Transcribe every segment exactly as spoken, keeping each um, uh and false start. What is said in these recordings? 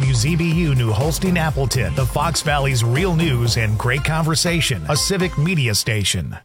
W Z B U New Holstein Appleton, the Fox Valley's real news and great conversation, a civic media station.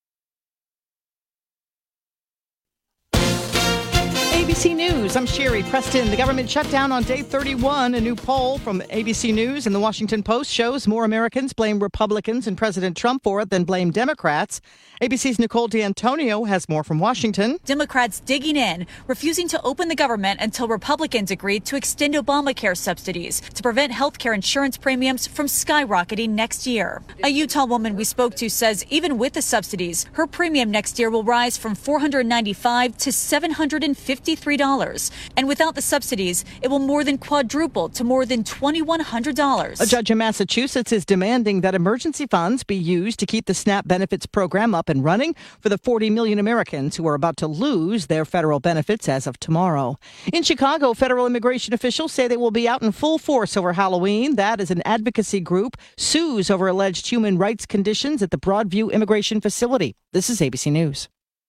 A B C News, I'm Sherry Preston. The government shutdown on day thirty-one. A new poll from A B C News and the Washington Post shows more Americans blame Republicans and President Trump for it than blame Democrats. A B C's Nicole D'Antonio has more from Washington. Democrats digging in, refusing to open the government until Republicans agreed to extend Obamacare subsidies to prevent health care insurance premiums from skyrocketing next year. A Utah woman we spoke to says even with the subsidies, her premium next year will rise from four hundred ninety-five dollars to seven hundred fifty-three dollars. And without the subsidies, it will more than quadruple to more than two thousand one hundred dollars. A judge in Massachusetts is demanding that emergency funds be used to keep the SNAP benefits program up and running for the forty million Americans who are about to lose their federal benefits as of tomorrow. In Chicago, federal immigration officials say they will be out in full force over Halloween. That as an advocacy group sues over alleged human rights conditions at the Broadview Immigration Facility. This is A B C News.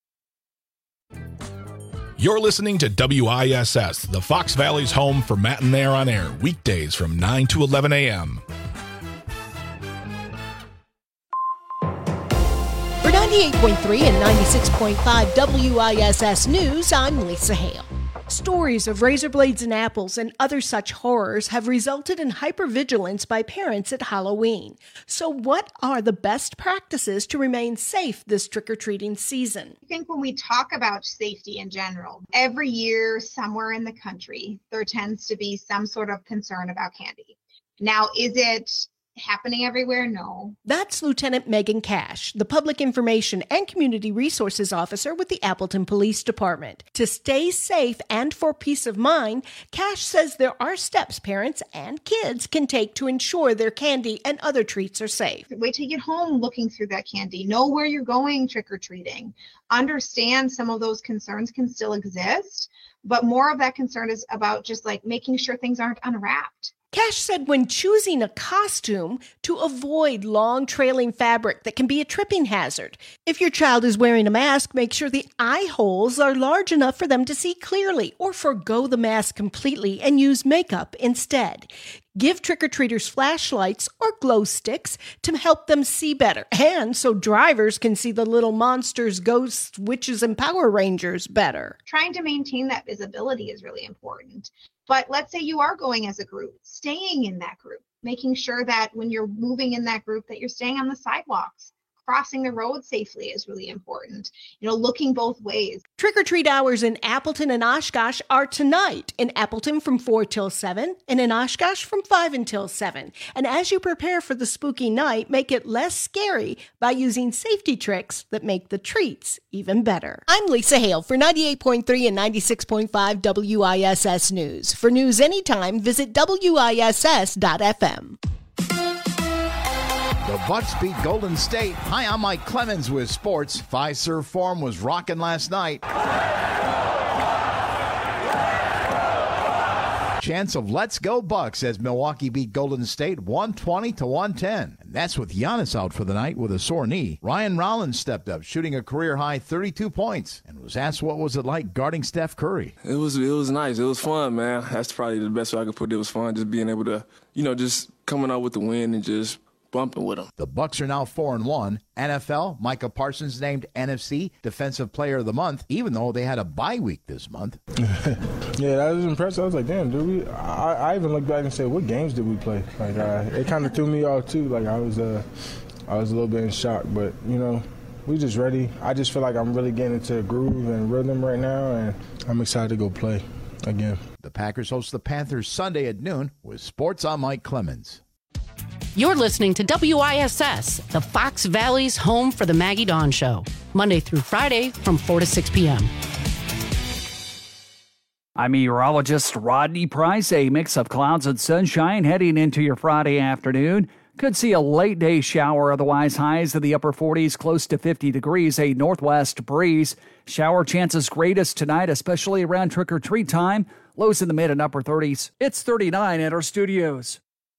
You're listening to W I S S, the Fox Valley's home for Matt and Nair on air, weekdays from nine to eleven a.m. For ninety-eight point three and ninety-six point five W I S S News, I'm Lisa Hale. Stories of razor blades and apples and other such horrors have resulted in hypervigilance by parents at Halloween. So what are the best practices to remain safe this trick-or-treating season? I think when we talk about safety in general, every year somewhere in the country, there tends to be some sort of concern about candy. Now, is it happening everywhere? No. That's Lieutenant Megan Cash, the Public Information and Community Resources Officer with the Appleton Police Department. To stay safe and for peace of mind, Cash says there are steps parents and kids can take to ensure their candy and other treats are safe. Wait till you get home looking through that candy. Know where you're going trick-or-treating. Understand some of those concerns can still exist, but more of that concern is about just like making sure things aren't unwrapped. Cash said when choosing a costume to avoid long trailing fabric that can be a tripping hazard. If your child is wearing a mask, make sure the eye holes are large enough for them to see clearly, or forgo the mask completely and use makeup instead. Give trick-or-treaters flashlights or glow sticks to help them see better, and so drivers can see the little monsters, ghosts, witches, and Power Rangers better. Trying to maintain that visibility is really important. But let's say you are going as a group, staying in that group, making sure that when you're moving in that group that you're staying on the sidewalks. Crossing the road safely is really important. You know, looking both ways. Trick-or-treat hours in Appleton and Oshkosh are tonight. In Appleton from four till seven, and in Oshkosh from five until seven. And as you prepare for the spooky night, make it less scary by using safety tricks that make the treats even better. I'm Lisa Hale for ninety-eight point three and ninety-six point five W I S S News. For news anytime, visit W I S S dot F M. The Bucks beat Golden State. Hi, I'm Mike Clemens with sports. Fiserv Forum was rocking last night. Chance of let's go Bucks as Milwaukee beat Golden State one twenty to one ten. And that's with Giannis out for the night with a sore knee. Ryan Rollins stepped up, shooting a career-high thirty-two points, and was asked what was it like guarding Steph Curry. It was it was nice. It was fun, man. That's probably the best way I could put it. It was fun just being able to, you know, just coming out with the win and just bumping with them. The Bucks are now four and one. N F L, Micah Parsons named N F C Defensive Player of the Month, even though they had a bye week this month. Yeah, that was impressive. I was like, damn, dude, we, I, I even looked back and said, what games did we play? Like, uh, it kind of threw me off, too. Like, I was, uh, I was a little bit in shock, but, you know, we just ready. I just feel like I'm really getting into a groove and rhythm right now, and I'm excited to go play again. The Packers host the Panthers Sunday at noon with Sports. I'm Mike Clemens. You're listening to W I S S, the Fox Valley's home for the Maggie Dawn Show, Monday through Friday from four to six p.m. I'm meteorologist Rodney Price. A mix of clouds and sunshine heading into your Friday afternoon. Could see a late day shower, otherwise highs in the upper forties, close to fifty degrees, a northwest breeze. Shower chances greatest tonight, especially around trick-or-treat time. Lows in the mid and upper thirties. It's thirty-nine at our studios.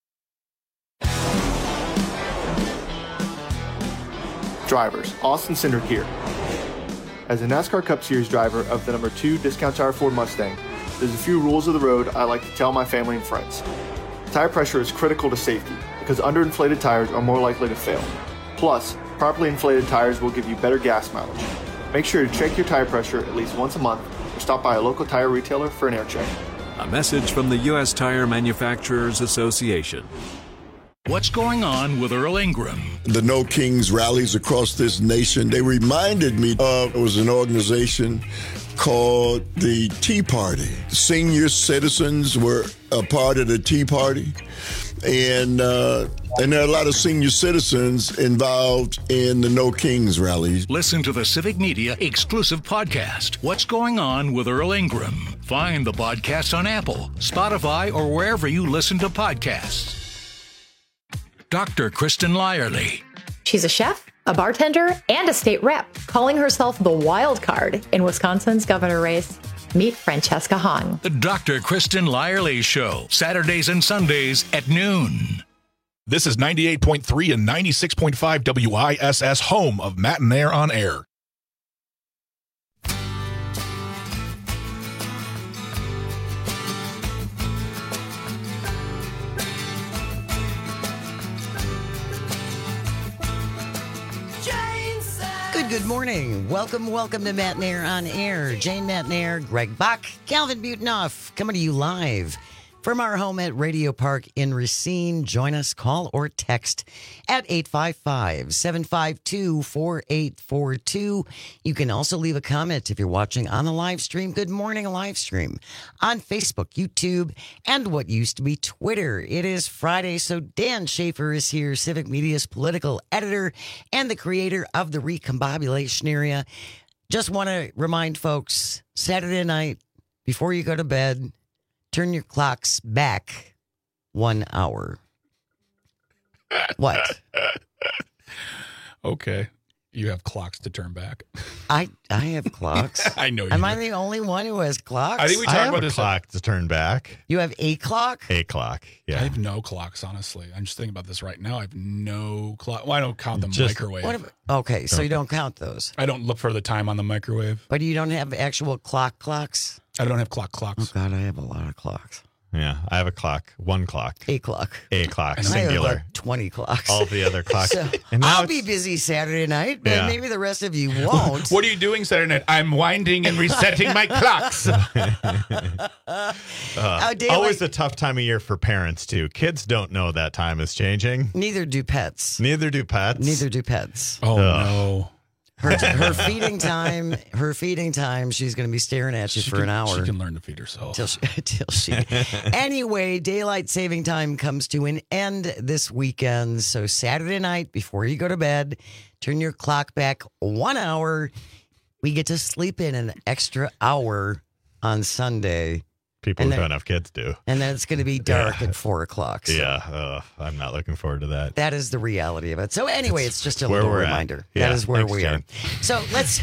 Drivers, Austin Cindric here. As a NASCAR Cup Series driver of the number two Discount Tire Ford Mustang, there's a few rules of the road I like to tell my family and friends. Tire pressure is critical to safety because underinflated tires are more likely to fail. Plus, properly inflated tires will give you better gas mileage. Make sure to check your tire pressure at least once a month or stop by a local tire retailer for an air check. A message from the U S Tire Manufacturers Association. What's going on with Earl Ingram? The No Kings rallies across this nation, they reminded me of, it was an organization called the Tea Party. Senior citizens were a part of the Tea Party. And uh, and there are a lot of senior citizens involved in the No Kings rallies. Listen to the Civic Media exclusive podcast, What's Going On with Earl Ingram. Find the podcast on Apple, Spotify, or wherever you listen to podcasts. Doctor Kristen Lyerly. She's a chef, a bartender, and a state rep, calling herself the wild card in Wisconsin's governor race. Meet Francesca Hahn. The Doctor Kristen Lyerly Show, Saturdays and Sundays at noon. This is ninety-eight point three and ninety-six point five W I S S, home of Matt and Nair on Air. Good, good morning. Welcome, welcome to Matt Nair on Air. Jane Matt Nair, Greg Bach, Calvin Butenoff, coming to you live from our home at Radio Park in Racine. Join us, call or text at eight five five, seven five two, four eight four two. You can also leave a comment if you're watching on the live stream. Good morning, live stream on Facebook, YouTube, and what used to be Twitter. It is Friday, so Dan Schaefer is here, Civic Media's political editor and the creator of the Recombobulation Area. Just want to remind folks, Saturday night, before you go to bed, turn your clocks back one hour. What? Okay. You have clocks to turn back. I I have clocks. I know you Am do. I the only one who has clocks? I think we I talked have about a this. clock to turn back. You have a clock? A clock, yeah. I have no clocks, honestly. I'm just thinking about this right now. I have no clock. Well, I don't count the Just- microwave. What if- okay, so you don't count those. I don't look for the time on the microwave. But you don't have actual clock clocks? I don't have clock clocks. Oh, God, I have a lot of clocks. Yeah, I have a clock, one clock. A clock. A clock, I have singular. like twenty clocks. All the other clocks. So And now I'll be busy Saturday night, but Yeah. maybe the rest of you won't. What are you doing Saturday night? I'm winding and resetting my clocks. Uh, Uh, daylight- always a tough time of year for parents, too. Kids don't know that time is changing. Neither do pets. Neither do pets. Neither do pets. Oh, Ugh. no. Her, her feeding time, her feeding time, she's going to be staring at you She for can- an hour. She can learn to feed herself. Till she, till she. Anyway, daylight saving time comes to an end this weekend. So Saturday night, before you go to bed, turn your clock back one hour. We get to sleep in an extra hour on Sunday. People And who then- don't have kids do. And then it's going to be dark Yeah. at four o'clock. So Yeah, uh, I'm not looking forward to that. that is the reality of it. So anyway, it's just a where little we're at. reminder. Yeah, that is where thanks, we Jen. are. So let's.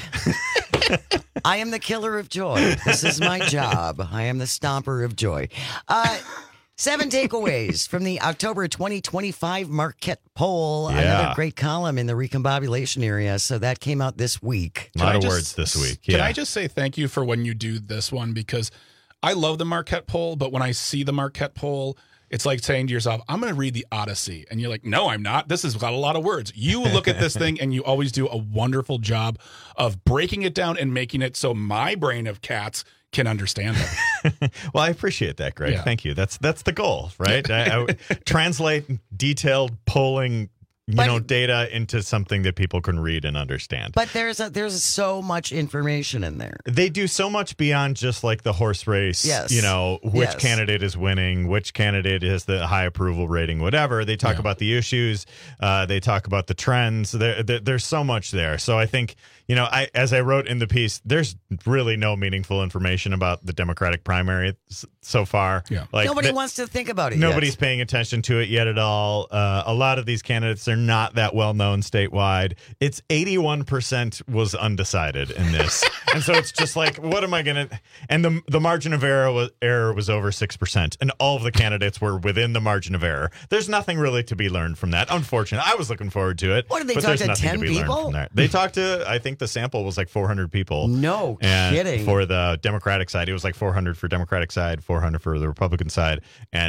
I am the killer of joy. This is my job. I am the stomper of joy. Uh, seven takeaways from the October twenty twenty-five Marquette poll. Yeah. Another great column in the Recombobulation Area. So that came out this week. A Can lot I of just- words this week. Can Yeah. I just say thank you for when you do this one? Because I love the Marquette poll, but when I see the Marquette poll, it's like saying to yourself, I'm going to read the Odyssey. And you're like, no, I'm not. This has got a lot of words. You look at this thing and you always do a wonderful job of breaking it down and making it so my brain of cats can understand it. Well, I appreciate that, Greg. Yeah. Thank you. That's that's the goal, right? I, I translate detailed polling, you But- know, data into something that people can read and understand. But there's a, there's so much information in there. They do so much beyond just like the horse race, Yes. you know, which Yes. candidate is winning, which candidate has the high approval rating, whatever. They talk Yeah. about the issues. Uh, they talk about the trends. There, there, there's so much there. So I think, you know, I as I wrote in the piece, there's really no meaningful information about the Democratic primary s- so far. Yeah. Like Nobody the- wants to think about it Nobody's yet. paying attention to it yet at all. Uh, a lot of these candidates are not that well known statewide. It's eighty-one percent was undecided in this. And so it's just like, what am I going to? And the the margin of error was, error was over six percent. And all of the candidates were within the margin of error. There's nothing really to be learned from that. Unfortunately, I was looking forward to it. What, did they but talk there's to nothing ten to be learned people? from that. They talked to, I think the sample was like four hundred people. No And kidding. for the Democratic side, it was like four hundred for Democratic side, four hundred for the Republican side, and the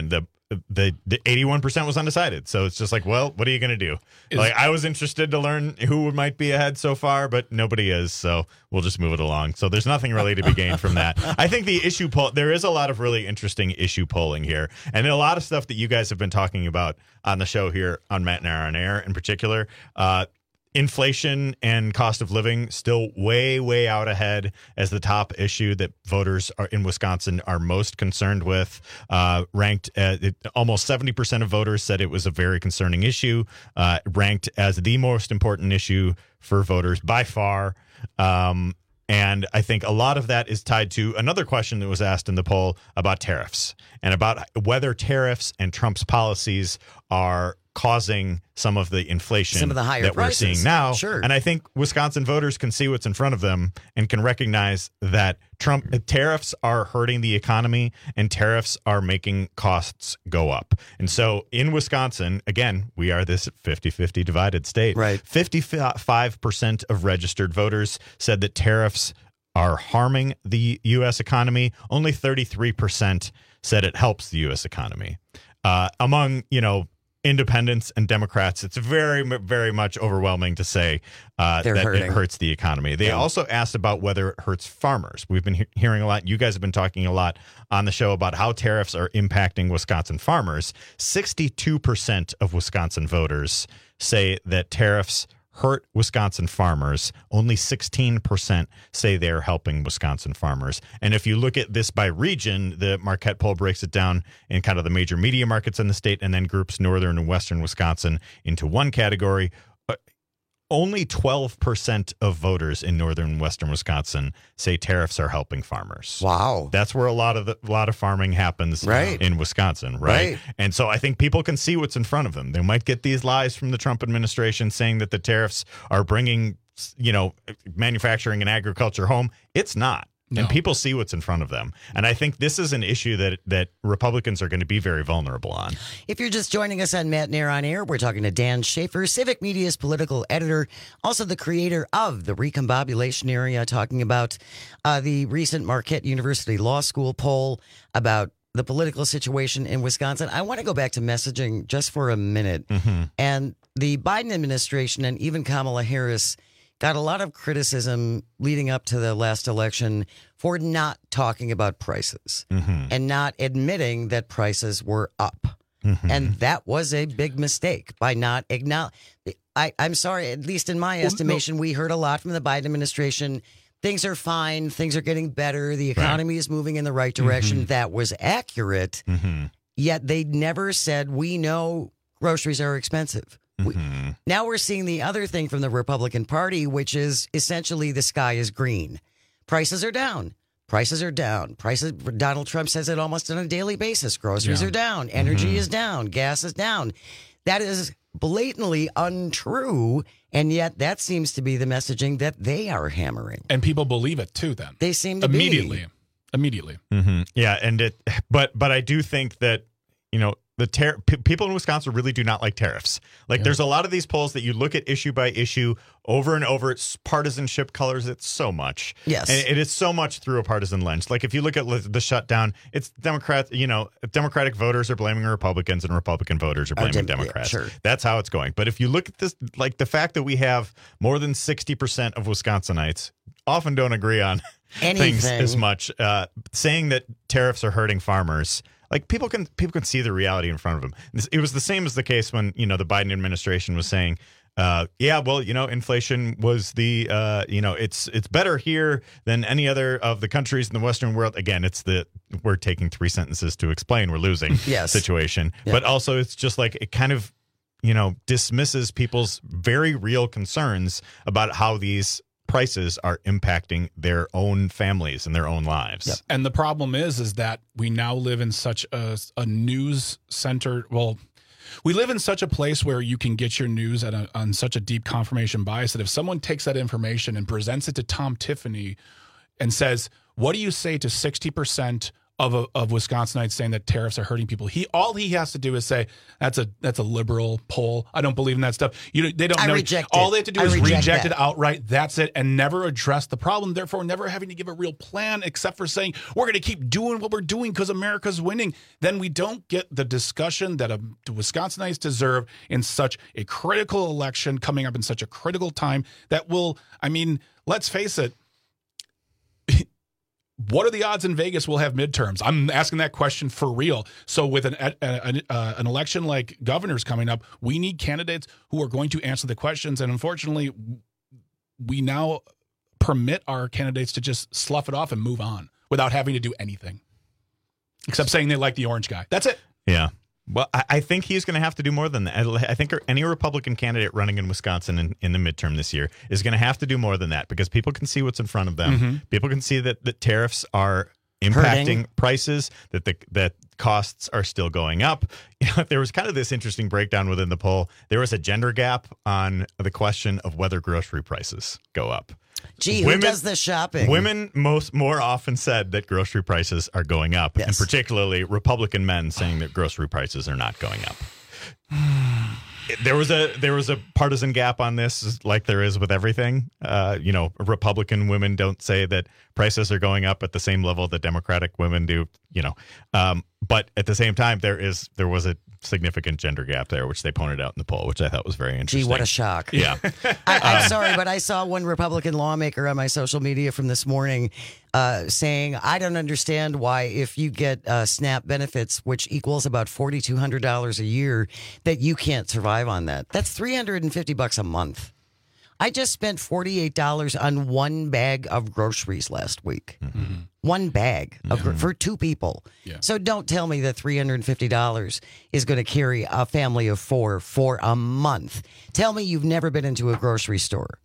the, the eighty-one percent was undecided. So it's just like, well, what are you going to do? Is, like, I was interested to learn who might be ahead so far, but nobody is. So we'll just move it along. So there's nothing really to be gained from that. I think the issue poll, there is a lot of really interesting issue polling here, and a lot of stuff that you guys have been talking about on the show here on Matt and Aaron on Air in particular. Uh, Inflation and cost of living still way, way out ahead as the top issue that voters are in Wisconsin are most concerned with. Uh, ranked at it, almost seventy percent of voters said it was a very concerning issue, uh, ranked as the most important issue for voters by far. Um, and I think a lot of that is tied to another question that was asked in the poll about tariffs and about whether tariffs and Trump's policies are causing some of the inflation some of the higher that prices. we're seeing now. Sure. And I think Wisconsin voters can see what's in front of them and can recognize that Trump tariffs are hurting the economy and tariffs are making costs go up. And so in Wisconsin, again, we are this fifty-fifty divided state. Right. fifty-five percent of registered voters said that tariffs are harming the U S economy. Only thirty-three percent said it helps the U S economy. Uh, among, you know, independents and Democrats, it's very, very much overwhelming to say uh, that hurting. it hurts the economy. They Yeah. also asked about whether it hurts farmers. We've been he- hearing a lot. You guys have been talking a lot on the show about how tariffs are impacting Wisconsin farmers. sixty-two percent of Wisconsin voters say that tariffs hurt Wisconsin farmers. Only sixteen percent say they're helping Wisconsin farmers. And if you look at this by region, the Marquette poll breaks it down in kind of the major media markets in the state and then groups northern and western Wisconsin into one category. Uh, only twelve percent of voters in northern and western Wisconsin say tariffs are helping farmers. Wow. That's where a lot of the, a lot of farming happens Right. in Wisconsin, right? Right. And so I think people can see what's in front of them. They might get these lies from the Trump administration saying that the tariffs are bringing, you know, manufacturing and agriculture home. It's not. No. And people see what's in front of them. And I think this is an issue that that Republicans are going to be very vulnerable on. If you're just joining us on Matt and Air on Air, we're talking to Dan Schaefer, Civic Media's political editor, also the creator of the Recombobulation Area, talking about uh, the recent Marquette University Law School poll about the political situation in Wisconsin. I want to go back to messaging just for a minute. Mm-hmm. And the Biden administration and even Kamala Harris got a lot of criticism leading up to the last election for not talking about prices Mm-hmm. and not admitting that prices were up. Mm-hmm. And that was a big mistake by not acknowledge. I, I'm sorry, at least in my estimation, we heard a lot from the Biden administration. Things are fine. Things are getting better. The economy right. is moving in the right direction. Mm-hmm. That was accurate. Mm-hmm. Yet they never said, we know groceries are expensive. Mm-hmm. We, now we're seeing the other thing from the Republican Party, which is essentially the sky is green. Prices are down. Prices are down. Prices. Donald Trump says it almost on a daily basis. Groceries Yeah. are down. Energy Mm-hmm. is down. Gas is down. That is blatantly untrue. And yet that seems to be the messaging that they are hammering. And people believe it too then. They seem to Immediately. be. Immediately. Mm-hmm. Yeah, and it, but but I do think that, you know, the tar- p- people in Wisconsin really do not like tariffs. Like, Yeah. there's a lot of these polls that you look at issue by issue over and over. It's partisanship colors it so much. Yes. And it is so much through a partisan lens. Like, if you look at li- the shutdown, it's Democrats, you know, Democratic voters are blaming Republicans and Republican voters are Oh, blaming Dem- yeah, Democrats. sure. That's how it's going. But if you look at this, like the fact that we have more than sixty percent of Wisconsinites often don't agree on things Anything. as much, uh, saying that tariffs are hurting farmers. Like, people can people can see the reality in front of them. This, it was the same as the case when, you know, the Biden administration was saying, uh, yeah, well, you know, inflation was the, uh, you know, it's it's better here than any other of the countries in the Western world. Again, it's the we're taking three sentences to explain we're losing Yes. situation. Yeah. But also it's just like it kind of, you know, dismisses people's very real concerns about how these prices are impacting their own families and their own lives. Yep. And the problem is, is that we now live in such a, a news centered, well, we live in such a place where you can get your news at a, on such a deep confirmation bias that if someone takes that information and presents it to Tom Tiffany and says, what do you say to sixty percent of a, of Wisconsinites saying that tariffs are hurting people. He all he has to do is say that's a that's a liberal poll. I don't believe in that stuff. You they don't I know. reject all it. they have to do I is reject reject that. it outright. That's it, and never address the problem. Therefore, never having to give a real plan except for saying we're going to keep doing what we're doing because America's winning. Then we don't get the discussion that uh, Wisconsinites deserve in such a critical election coming up in such a critical time that will. I mean, let's face it. What are the odds in Vegas we'll have midterms? I'm asking that question for real. So with an a, an, uh, an election like governor's coming up, we need candidates who are going to answer the questions. And unfortunately, we now permit our candidates to just slough it off and move on without having to do anything except saying they like the orange guy. That's it. Yeah. Well, I, I think he's going to have to do more than that. I, I think any Republican candidate running in Wisconsin in, in the midterm this year is going to have to do more than that because people can see what's in front of them. Mm-hmm. People can see that the tariffs are impacting Hurting. prices, that the that costs are still going up. You know, there was kind of this interesting breakdown within the poll. There was a gender gap on the question of whether grocery prices go up. Gee, Women- who does the shopping? Women most more often said that grocery prices are going up, Yes. and particularly Republican men saying that grocery prices are not going up. There was a there was a partisan gap on this, like there is with everything. Uh, you know, Republican women don't say that prices are going up at the same level that Democratic women do. You know, um, but at the same time, there is there was a significant gender gap there, which they pointed out in the poll, which I thought was very interesting. Gee, what a shock. Yeah. I, I'm sorry, but I saw one Republican lawmaker on my social media from this morning uh, saying, I don't understand why if you get uh, SNAP benefits, which equals about four thousand two hundred dollars a year, that you can't survive on that. That's three hundred fifty bucks a month. I just spent forty-eight dollars on one bag of groceries last week. Mm-hmm. One bag of gro- for two people. Yeah. So don't tell me that three hundred fifty dollars is going to carry a family of four for a month. Tell me you've never been into a grocery store.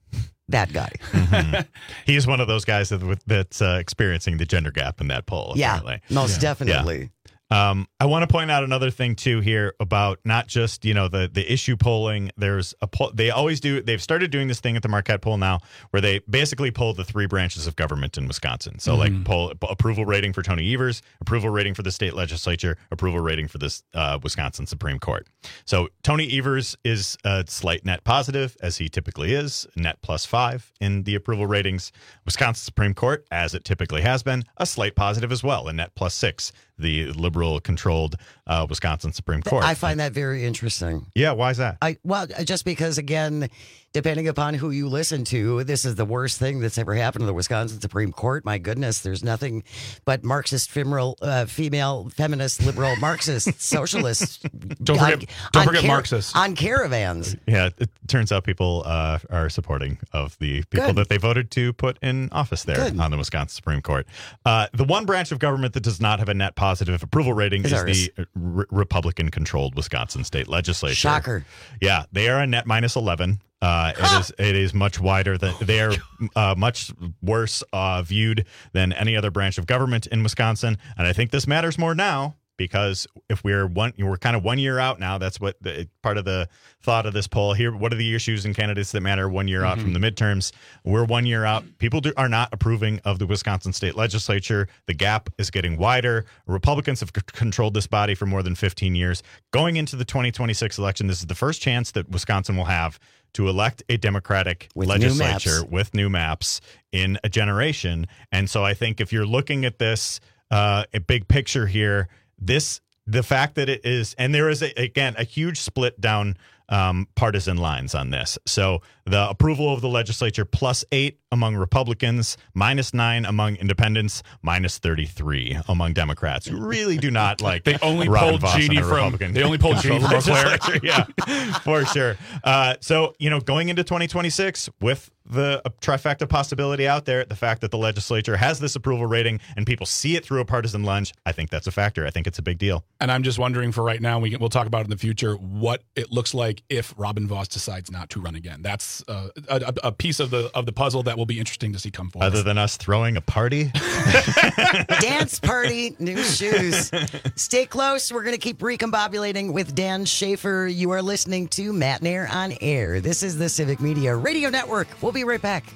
That guy. Mm-hmm. He's one of those guys that, with, that's uh, experiencing the gender gap in that poll. Yeah, Apparently. most Yeah. definitely. Um, I want to point out another thing too here about not just, you know, the the issue polling. There's a poll. They always do. They've started doing this thing at the Marquette poll now, where they basically poll the three branches of government in Wisconsin. So Mm-hmm. like poll approval rating for Tony Evers, approval rating for the state legislature, approval rating for this uh, Wisconsin Supreme Court. So Tony Evers is a slight net positive, as he typically is, net plus five in the approval ratings. Wisconsin Supreme Court, as it typically has been, a slight positive as well, a net plus six. The liberal-controlled uh, Wisconsin Supreme Court. I find that very interesting. Yeah, why is that? I well, just because again, depending upon who you listen to, this is the worst thing that's ever happened to the Wisconsin Supreme Court. My goodness, there's nothing but Marxist, femoral, uh, female, feminist, liberal, Marxist, socialists. Don't forget, on, don't on forget car- Marxists. on caravans. Yeah, it turns out people uh, are supporting of the people Good. that they voted to put in office there Good. on the Wisconsin Supreme Court. Uh, the one branch of government that does not have a net positive approval rating Is is ours. the re- Republican-controlled Wisconsin state legislature. Shocker. Yeah, they are a net minus eleven. Uh, it is it is much wider than they are uh, much worse uh, viewed than any other branch of government in Wisconsin, and I think this matters more now because if we're one we're kind of one year out now. That's what the, part of the thought of this poll here. What are the issues and candidates that matter one year out Mm-hmm. from the midterms? We're one year out. People do, are not approving of the Wisconsin state legislature. The gap is getting wider. Republicans have c- controlled this body for more than fifteen years. Going into the twenty twenty-six election, this is the first chance that Wisconsin will have to elect a Democratic With new legislature maps. with new maps in a generation. And so I think if you're looking at this, uh, a big picture here, this the fact that it is, and there is, a, again, a huge split down um, partisan lines on this. So the approval of the legislature plus eight among Republicans, minus nine among independents, minus thirty-three among Democrats who really do not like. They only Robin pulled Voss and Jeannie the from- Republican they only pulled Jeannie from Eau Claire. legislature. Yeah, for sure. Uh, so, you know, going into twenty twenty-six with the uh, trifecta possibility out there, the fact that the legislature has this approval rating and people see it through a partisan lens, I think that's a factor. I think it's a big deal. And I'm just wondering for right now, we can, we'll talk about it in the future, what it looks like if Robin Voss decides not to run again. That's uh, a, a piece of the of the puzzle that will be interesting to see come forward. Other than us throwing a party. Dance party, new shoes. Stay close. We're going to keep recombobulating with Dan Schaefer. You are listening to Matt Nair on Air. This is the Civic Media Radio Network. We'll be right back.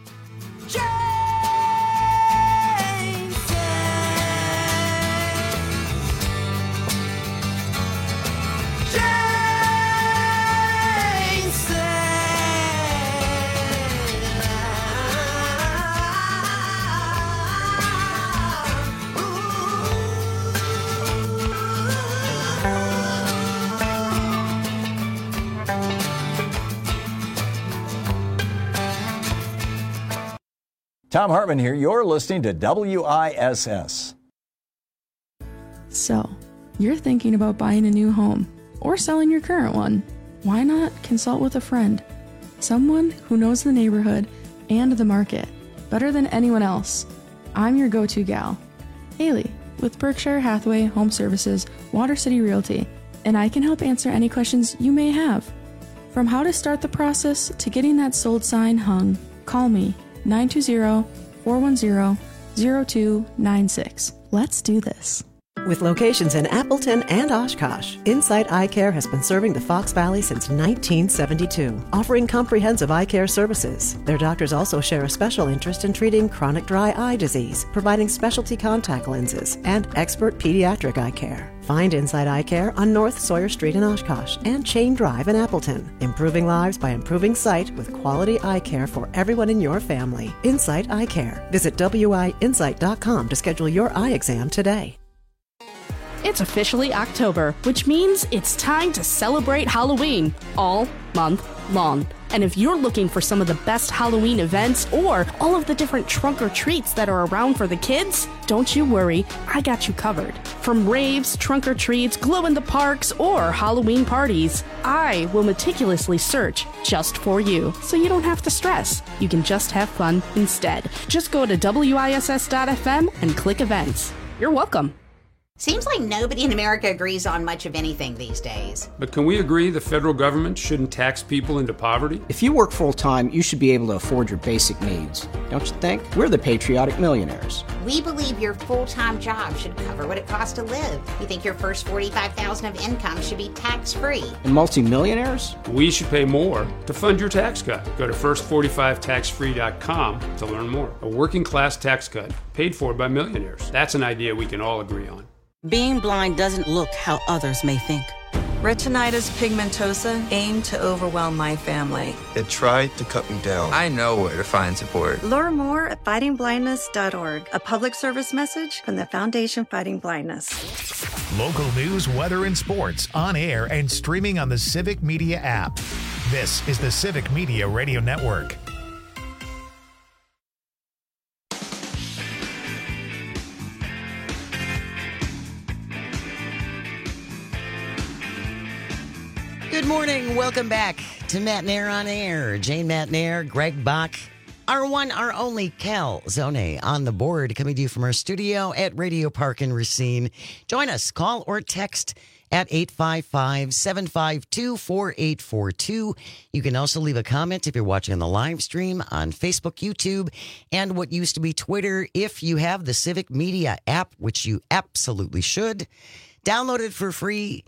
Tom Hartman here. You're listening to W I S S. So, you're thinking about buying a new home or selling your current one. Why not consult with a friend? Someone who knows the neighborhood and the market better than anyone else. I'm your go-to gal, Haley, with Berkshire Hathaway Home Services, Water City Realty, and I can help answer any questions you may have. From how to start the process to getting that sold sign hung, call me nine two zero, four one zero, zero two nine six. Let's do this. With locations in Appleton and Oshkosh, Insight Eye Care has been serving the Fox Valley since nineteen seventy-two, offering comprehensive eye care services. Their doctors also share a special interest in treating chronic dry eye disease, providing specialty contact lenses, and expert pediatric eye care. Find Insight Eye Care on North Sawyer Street in Oshkosh and Chain Drive in Appleton. Improving lives by improving sight with quality eye care for everyone in your family. Insight Eye Care. Visit W I insight dot com to schedule your eye exam today. It's officially October, which means it's time to celebrate Halloween all month long. And if you're looking for some of the best Halloween events or all of the different trunk or treats that are around for the kids, don't you worry, I got you covered. From raves, trunk or treats, glow in the parks, or Halloween parties, I will meticulously search just for you, so you don't have to stress. You can just have fun instead. Just go to W I S S dot F M and click events. You're welcome. Seems like nobody in America agrees on much of anything these days. But can we agree the federal government shouldn't tax people into poverty? If you work full-time, you should be able to afford your basic needs. Don't you think? We're the patriotic millionaires. We believe your full-time job should cover what it costs to live. We think your first forty-five thousand dollars of income should be tax-free. And multimillionaires? We should pay more to fund your tax cut. Go to first forty-five tax free dot com to learn more. A working-class tax cut paid for by millionaires. That's an idea we can all agree on. Being blind doesn't look how others may think. Retinitis pigmentosa aimed to overwhelm my family. It tried to cut me down. I know where to find support. Learn more at fighting blindness dot org, a public service message from the Foundation Fighting Blindness. Local news, weather, and sports on air and streaming on the Civic Media app. This is the Civic Media Radio Network. Good morning. Welcome back to Matt Nair on Air. Jane Matt Nair, Greg Bach, our one, our only Cal Zone on the board, coming to you from our studio at Radio Park in Racine. Join us. Call or text at eight five five, seven five two, four eight four two. You can also leave a comment if you're watching on the live stream on Facebook, YouTube, and what used to be Twitter. If you have the Civic Media app, which you absolutely should, download it for free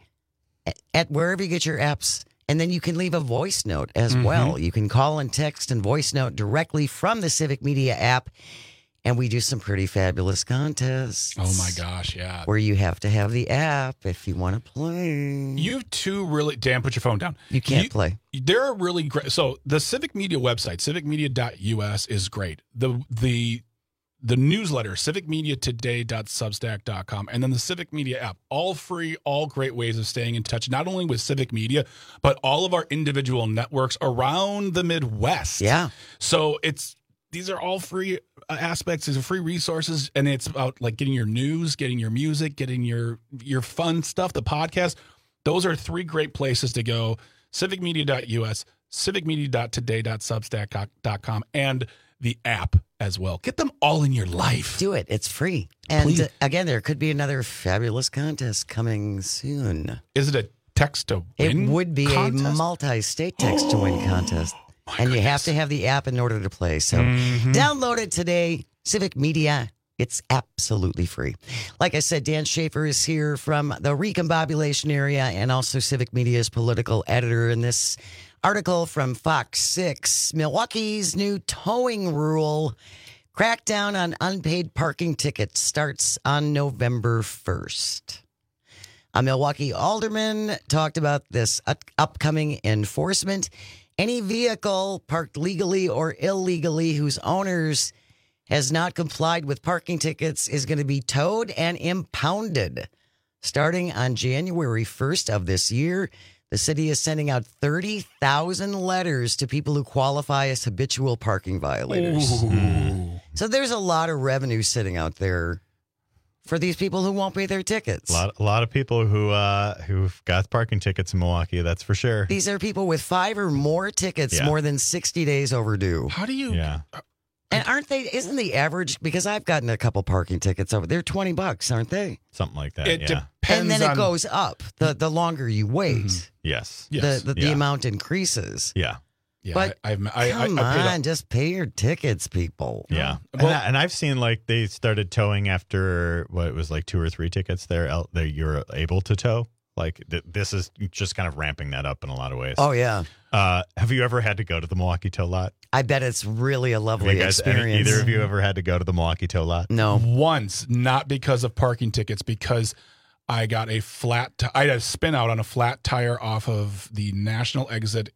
at wherever you get your apps, and then you can leave a voice note as mm-hmm. well. You can call and text and voice note directly from the Civic Media app, and we do some pretty fabulous contests. Oh my gosh, yeah. Where you have to have the app if you want to play. You have two really, Dan, put your phone down. You can't you, play. There are really great, so the Civic Media website, civic media dot U S is great. The, the, The newsletter, civic media today dot substack dot com, and then the Civic Media app. All free, all great ways of staying in touch, not only with Civic Media, but all of our individual networks around the Midwest. Yeah. So it's these are all free aspects. These are free resources, and it's about like getting your news, getting your music, getting your your fun stuff, the podcast. Those are three great places to go. civic media dot U S, civic media dot today dot substack dot com, and the app as well. Get them all in your life. Do it. It's free. And uh, again, there could be another fabulous contest coming soon. Is it a text to win? It would be contest? a multi-state text to win contest. My and goodness. You have to have the app in order to play. So mm-hmm. download it today. Civic Media. It's absolutely free. Like I said, Dan Schaefer is here from the Recombobulation area and also Civic Media's political editor in this article from Fox six. Milwaukee's new towing rule, crackdown on unpaid parking tickets, starts on November first. A Milwaukee alderman talked about this upcoming enforcement. Any vehicle parked legally or illegally whose owners has not complied with parking tickets is going to be towed and impounded. Starting on January first of this year, the city is sending out thirty thousand letters to people who qualify as habitual parking violators. Ooh. So there's a lot of revenue sitting out there for these people who won't pay their tickets. A lot, a lot of people who uh, who've got parking tickets in Milwaukee. That's for sure. These are people with five or more tickets, Yeah. more than sixty days overdue. How do you? Yeah. And aren't they? Isn't the average? Because I've gotten a couple parking tickets over. They're twenty bucks, aren't they? Something like that. It yeah. depends. And then it on- goes up the the longer you wait. Mm-hmm. Yes. Yes. The the, Yeah. the amount increases. Yeah. Yeah, But I, I've, I, Come I, I paid on, just pay your tickets, people. Yeah. Well- and, I, and I've seen like they started towing after what it was like two or three tickets there el- that you're able to tow. Like th- this is just kind of ramping that up in a lot of ways. Oh yeah, Uh, have you ever had to go to the Milwaukee tow lot? I bet it's really a Have lovely you guys, any- experience. either of you ever had to go to the Milwaukee tow lot? No. Once, not because of parking tickets, because I got a flat. T- I had a spin out on a flat tire off of the National Exit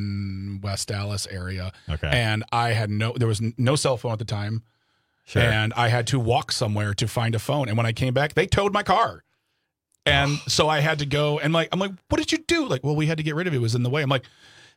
in West Dallas area. Okay. And I had no. There was n- no cell phone at the time, Sure. and I had to walk somewhere to find a phone. And when I came back, they towed my car. And so I had to go and like I'm like, what did you do? Like, well, we had to get rid of it. It was in the way. I'm like,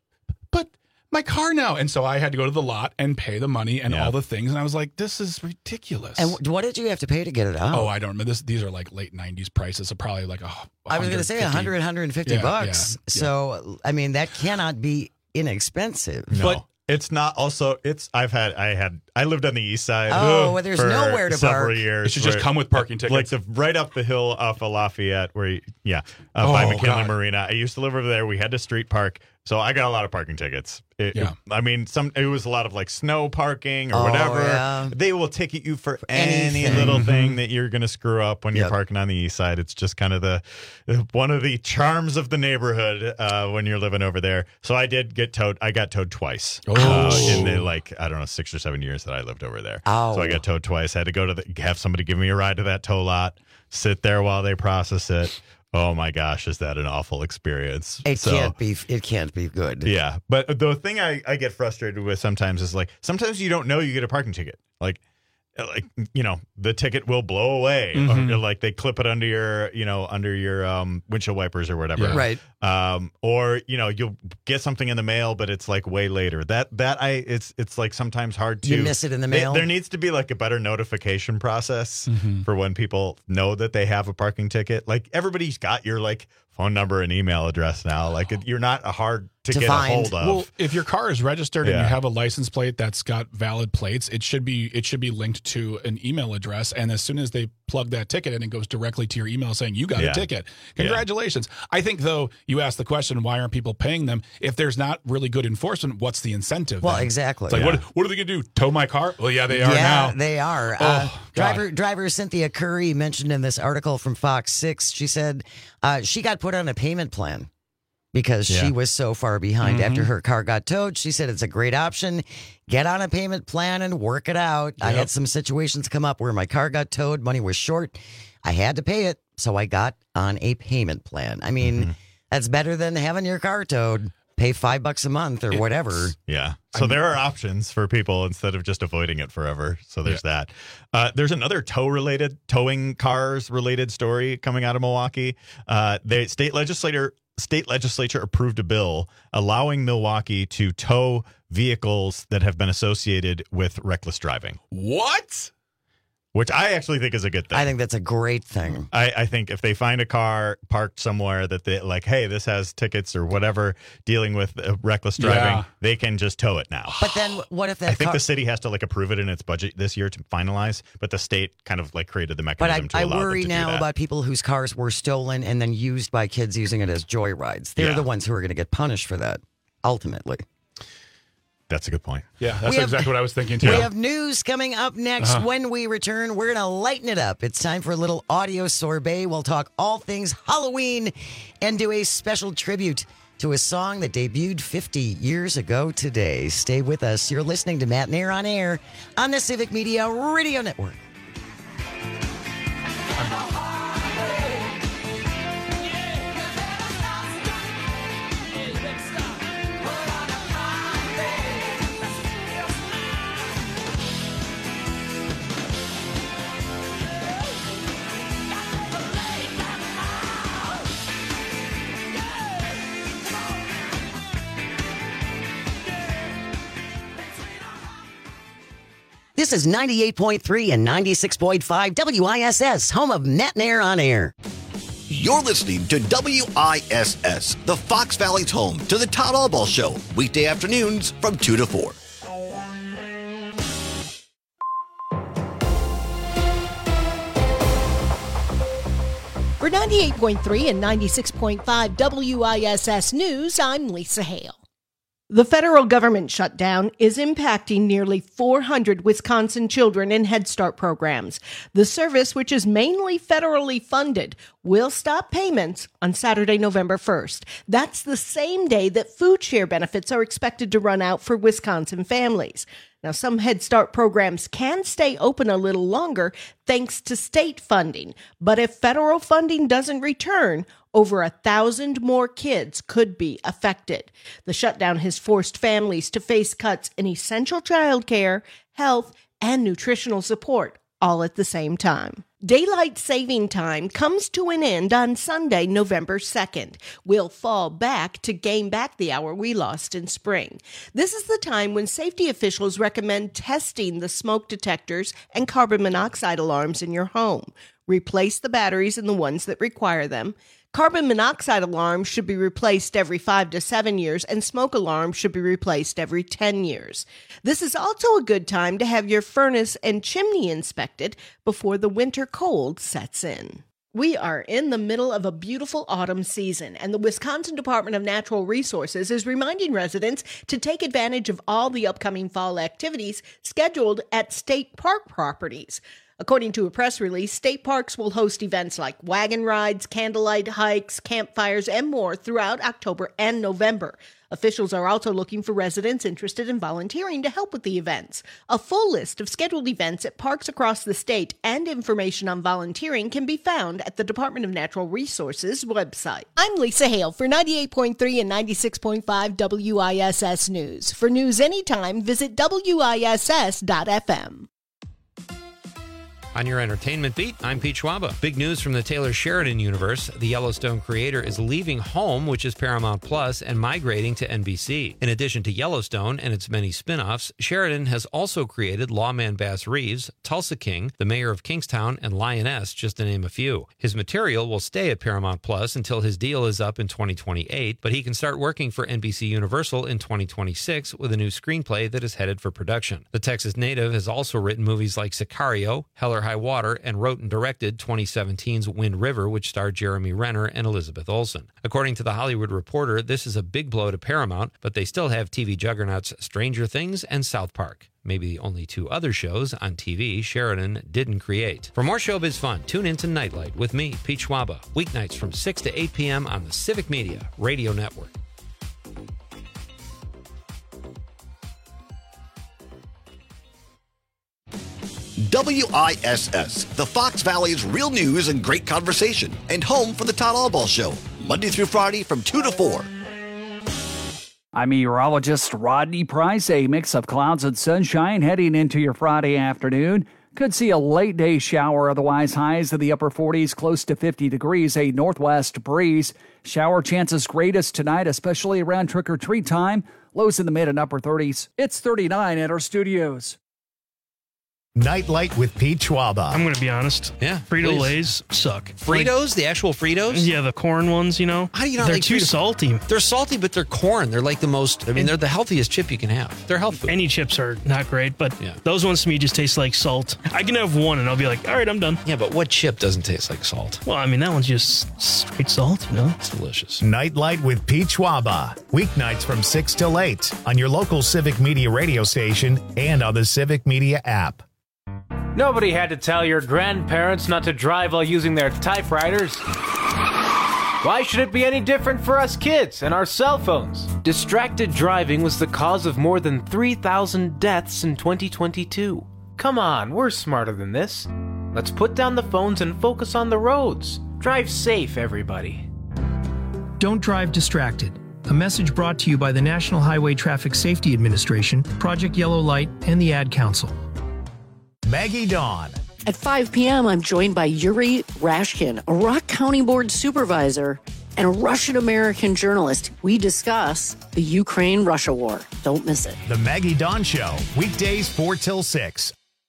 but my car now. And so I had to go to the lot and pay the money and Yeah. all the things. And I was like, this is ridiculous. And what did you have to pay to get it out? Oh, I don't remember. This, these are like late nineties prices. So probably like a. I was going to say one hundred, one hundred fifty Yeah, bucks. yeah, yeah. So, I mean, that cannot be inexpensive. No. But- it's not also it's I've had I had I lived on the east side Oh, well, there's for nowhere to several park. years. It should just where- come with parking like tickets. the right up the hill off of Lafayette where you, yeah uh, Oh, by McKinley God. Marina. I used to live over there. We had to street park, so I got a lot of parking tickets. It- Yeah. it- I mean some it was a lot of like snow parking or Oh, whatever. yeah. They will ticket you for any anything. little thing that you're going to screw up when you're Yep. parking on the east side. It's just kind of the one of the charms of the neighborhood uh, when you're living over there. So I did get towed. I got towed twice uh, Oh. in the like I don't know six or seven years that I lived over there. Oh. So I got towed twice. Had to go to the, have somebody give me a ride to that tow lot, sit there while they process it. Oh my gosh, is that an awful experience? It So, can't be. It can't be good. yeah, but the thing I, I get frustrated with sometimes is like sometimes you don't know you get a parking ticket. Like, like you know the ticket will blow away, Mhm. or like they clip it under your you know under your um, windshield wipers or whatever. Yeah. Right. Um, or you know you'll get something in the mail, but it's like way later. That that I it's it's like sometimes hard to You miss it in the They- mail? there needs to be like a better notification process Mhm. for when people know that they have a parking ticket. Like everybody's got your like phone number and email address now. Like it, you're not hard to, To get find. a hold of. Well, if your car is registered and Yeah. you have a license plate that's got valid plates, it should be it should be linked to an email address. And as soon as they plug that ticket in, it goes directly to your email saying you got Yeah. a ticket. Congratulations. I think though you asked the question, why aren't people paying them? If there's not really good enforcement, what's the incentive? Well, then? exactly. It's like Yeah. what what are they gonna do? Tow my car? Well, yeah, they are yeah, now. they are. Oh, uh, God. driver driver Cynthia Curry mentioned in this article from Fox six, she said uh, she got put on a payment plan because Yeah. she was so far behind Mhm. after her car got towed. She said it's a great option. Get on a payment plan and work it out. I Yep. had some situations come up where my car got towed, money was short. I had to pay it, so I got on a payment plan. I mean, Mm-hmm. that's better than having your car towed. Pay five bucks a month or whatever. Yeah. So there are options for people instead of just avoiding it forever. So there's that. Uh, there's another tow related, towing cars related story coming out of Milwaukee. Uh, the state legislator state legislature approved a bill allowing Milwaukee to tow vehicles that have been associated with reckless driving, What? which I actually think is a good thing. I think that's a great thing. I, I think if they find a car parked somewhere that they like, hey, this has tickets or whatever dealing with uh, reckless driving, Yeah. they can just tow it now. But then what if that I think car- the city has to like approve it in its budget this year to finalize, but the state kind of like created the But mechanism I, to I allow worry them to do now that. about people whose cars were stolen and then used by kids using it as joyrides. They're Yeah. the ones who are going to get punished for that, ultimately. That's a good point. Yeah, that's We have- exactly what I was thinking too. We have news coming up next. Uh-huh. When we return, we're going to lighten it up. It's time for a little audio sorbet. We'll talk all things Halloween and do a special tribute to a song that debuted fifty years ago today. Stay with us. You're listening to Matt and Air on Air on the Civic Media Radio Network. This This is ninety-eight point three and ninety-six point five W I S S, home of Matt and Air on Air. You're listening to W I S S, the Fox Valley's home to the Todd Albaugh Show, weekday afternoons from two to four. For ninety-eight point three and ninety-six point five W I S S News, I'm Lisa Hale. The federal government shutdown is impacting nearly four hundred Wisconsin children in Head Start programs. The service, which is mainly federally funded, will stop payments on Saturday, November first. That's the same day that food share benefits are expected to run out for Wisconsin families. Now, some Head Start programs can stay open a little longer thanks to state funding, but if federal funding doesn't return, over a thousand more kids could be affected. The shutdown has forced families to face cuts in essential childcare, health, and nutritional support, all at the same time. Daylight saving time comes to an end on Sunday, November second. We'll fall back to gain back the hour we lost in spring. This is the time when safety officials recommend testing the smoke detectors and carbon monoxide alarms in your home. Replace the batteries in the ones that require them. Carbon monoxide alarms should be replaced every five to seven years, and smoke alarms should be replaced every ten years. This is also a good time to have your furnace and chimney inspected before the winter cold sets in. We are in the middle of a beautiful autumn season, and the Wisconsin Department of Natural Resources is reminding residents to take advantage of all the upcoming fall activities scheduled at state park properties. According to a press release, state parks will host events like wagon rides, candlelight hikes, campfires, and more throughout October and November. Officials are also looking for residents interested in volunteering to help with the events. A full list of scheduled events at parks across the state and information on volunteering can be found at the Department of Natural Resources website. I'm Lisa Hale for ninety-eight point three and ninety-six point five W I S S News. For news anytime, visit W I S S dot F M. On your entertainment beat, I'm Pete Schwaba. Big news from the Taylor Sheridan universe. The Yellowstone creator is leaving home, which is Paramount Plus, and migrating to N B C. In addition to Yellowstone and its many spin-offs, Sheridan has also created Lawman Bass Reeves, Tulsa King, The Mayor of Kingstown, and Lioness, just to name a few. His material will stay at Paramount Plus until his deal is up in twenty twenty-eight, but he can start working for N B C Universal in twenty twenty-six with a new screenplay that is headed for production. The Texas native has also written movies like Sicario, Hell or High Water, and wrote and directed twenty seventeen's Wind River, which starred Jeremy Renner and Elizabeth Olsen. According to The Hollywood Reporter, this is a big blow to Paramount, but they still have T V juggernauts Stranger Things and South Park. Maybe the only two other shows on T V Sheridan didn't create. For more showbiz fun, tune in to Nightlight with me, Pete Schwaba, weeknights from six to eight p.m. on the Civic Media Radio Network. W I S S, the Fox Valley's real news and great conversation, and home for the Todd Albaugh Show, Monday through Friday from two to four. I'm meteorologist Rodney Price. A mix of clouds and sunshine heading into your Friday afternoon. Could see a late day shower, otherwise highs in the upper forties, close to fifty degrees, a northwest breeze. Shower chances greatest tonight, especially around trick-or-treat time. Lows in the mid and upper thirties. It's thirty-nine at our studios. Nightlight with Pete Schwaba. I'm going to be honest. Yeah. Frito-Lays suck. Fritos? Like, the actual Fritos? Yeah, the corn ones, you know? How do you not They're like too Fritos? salty. They're salty, but they're corn. They're like the most, I mean, they're the healthiest chip you can have. They're health food. Any chips are not great, but Yeah. those ones to me just taste like salt. I can have one and I'll be like, all right, I'm done. Yeah, but what chip doesn't taste like salt? Well, I mean, that one's just straight salt, you know? It's delicious. Nightlight with Pete Schwaba. Weeknights from six till eight on your local Civic Media radio station and on the Civic Media app. Nobody had to tell your grandparents not to drive while using their typewriters. Why should it be any different for us kids and our cell phones? Distracted driving was the cause of more than three thousand deaths in twenty twenty-two. Come on, we're smarter than this. Let's put down the phones and focus on the roads. Drive safe, everybody. Don't drive distracted. A message brought to you by the National Highway Traffic Safety Administration, Project Yellow Light, and the Ad Council. Maggie Dawn. At five p.m., I'm joined by Yuri Rashkin, a Rock County Board Supervisor and a Russian-American journalist. We discuss the Ukraine-Russia war. Don't miss it. The Maggie Dawn Show, weekdays four till six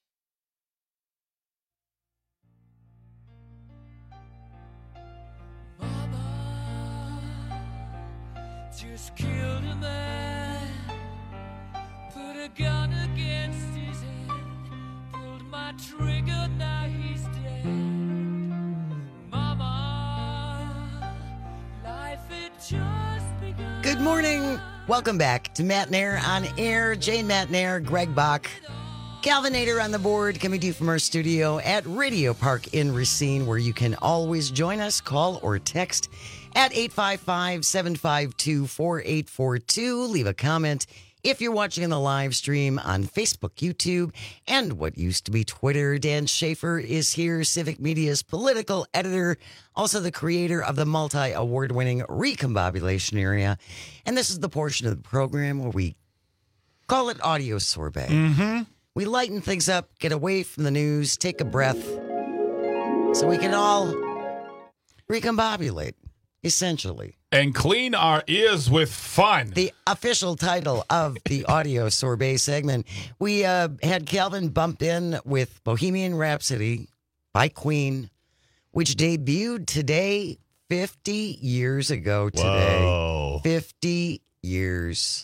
just killed a man, put a gun against his head, pulled my trigger, now he's dead. Mama, life it just begun. Good morning. Welcome back to Matt Nair on air. Jane Matt Nair, Greg Bach, Calvin Nader on the board, coming to you from our studio at Radio Park in Racine, where you can always join us, call or text at eight five five, seven five two, four eight four two. Leave a comment if you're watching in the live stream on Facebook, YouTube, and what used to be Twitter. Dan Schaefer is here, Civic Media's political editor, also the creator of the multi-award-winning Recombobulation Area. And this is the portion of the program where we call it Audio Sorbet. Mm-hmm. We lighten things up, get away from the news, take a breath, so we can all recombobulate, essentially. And clean our ears with fun. The official title of the Audio Sorbet segment. We uh, had Calvin bump in with Bohemian Rhapsody by Queen, which debuted today, fifty years ago today. Whoa. fifty years.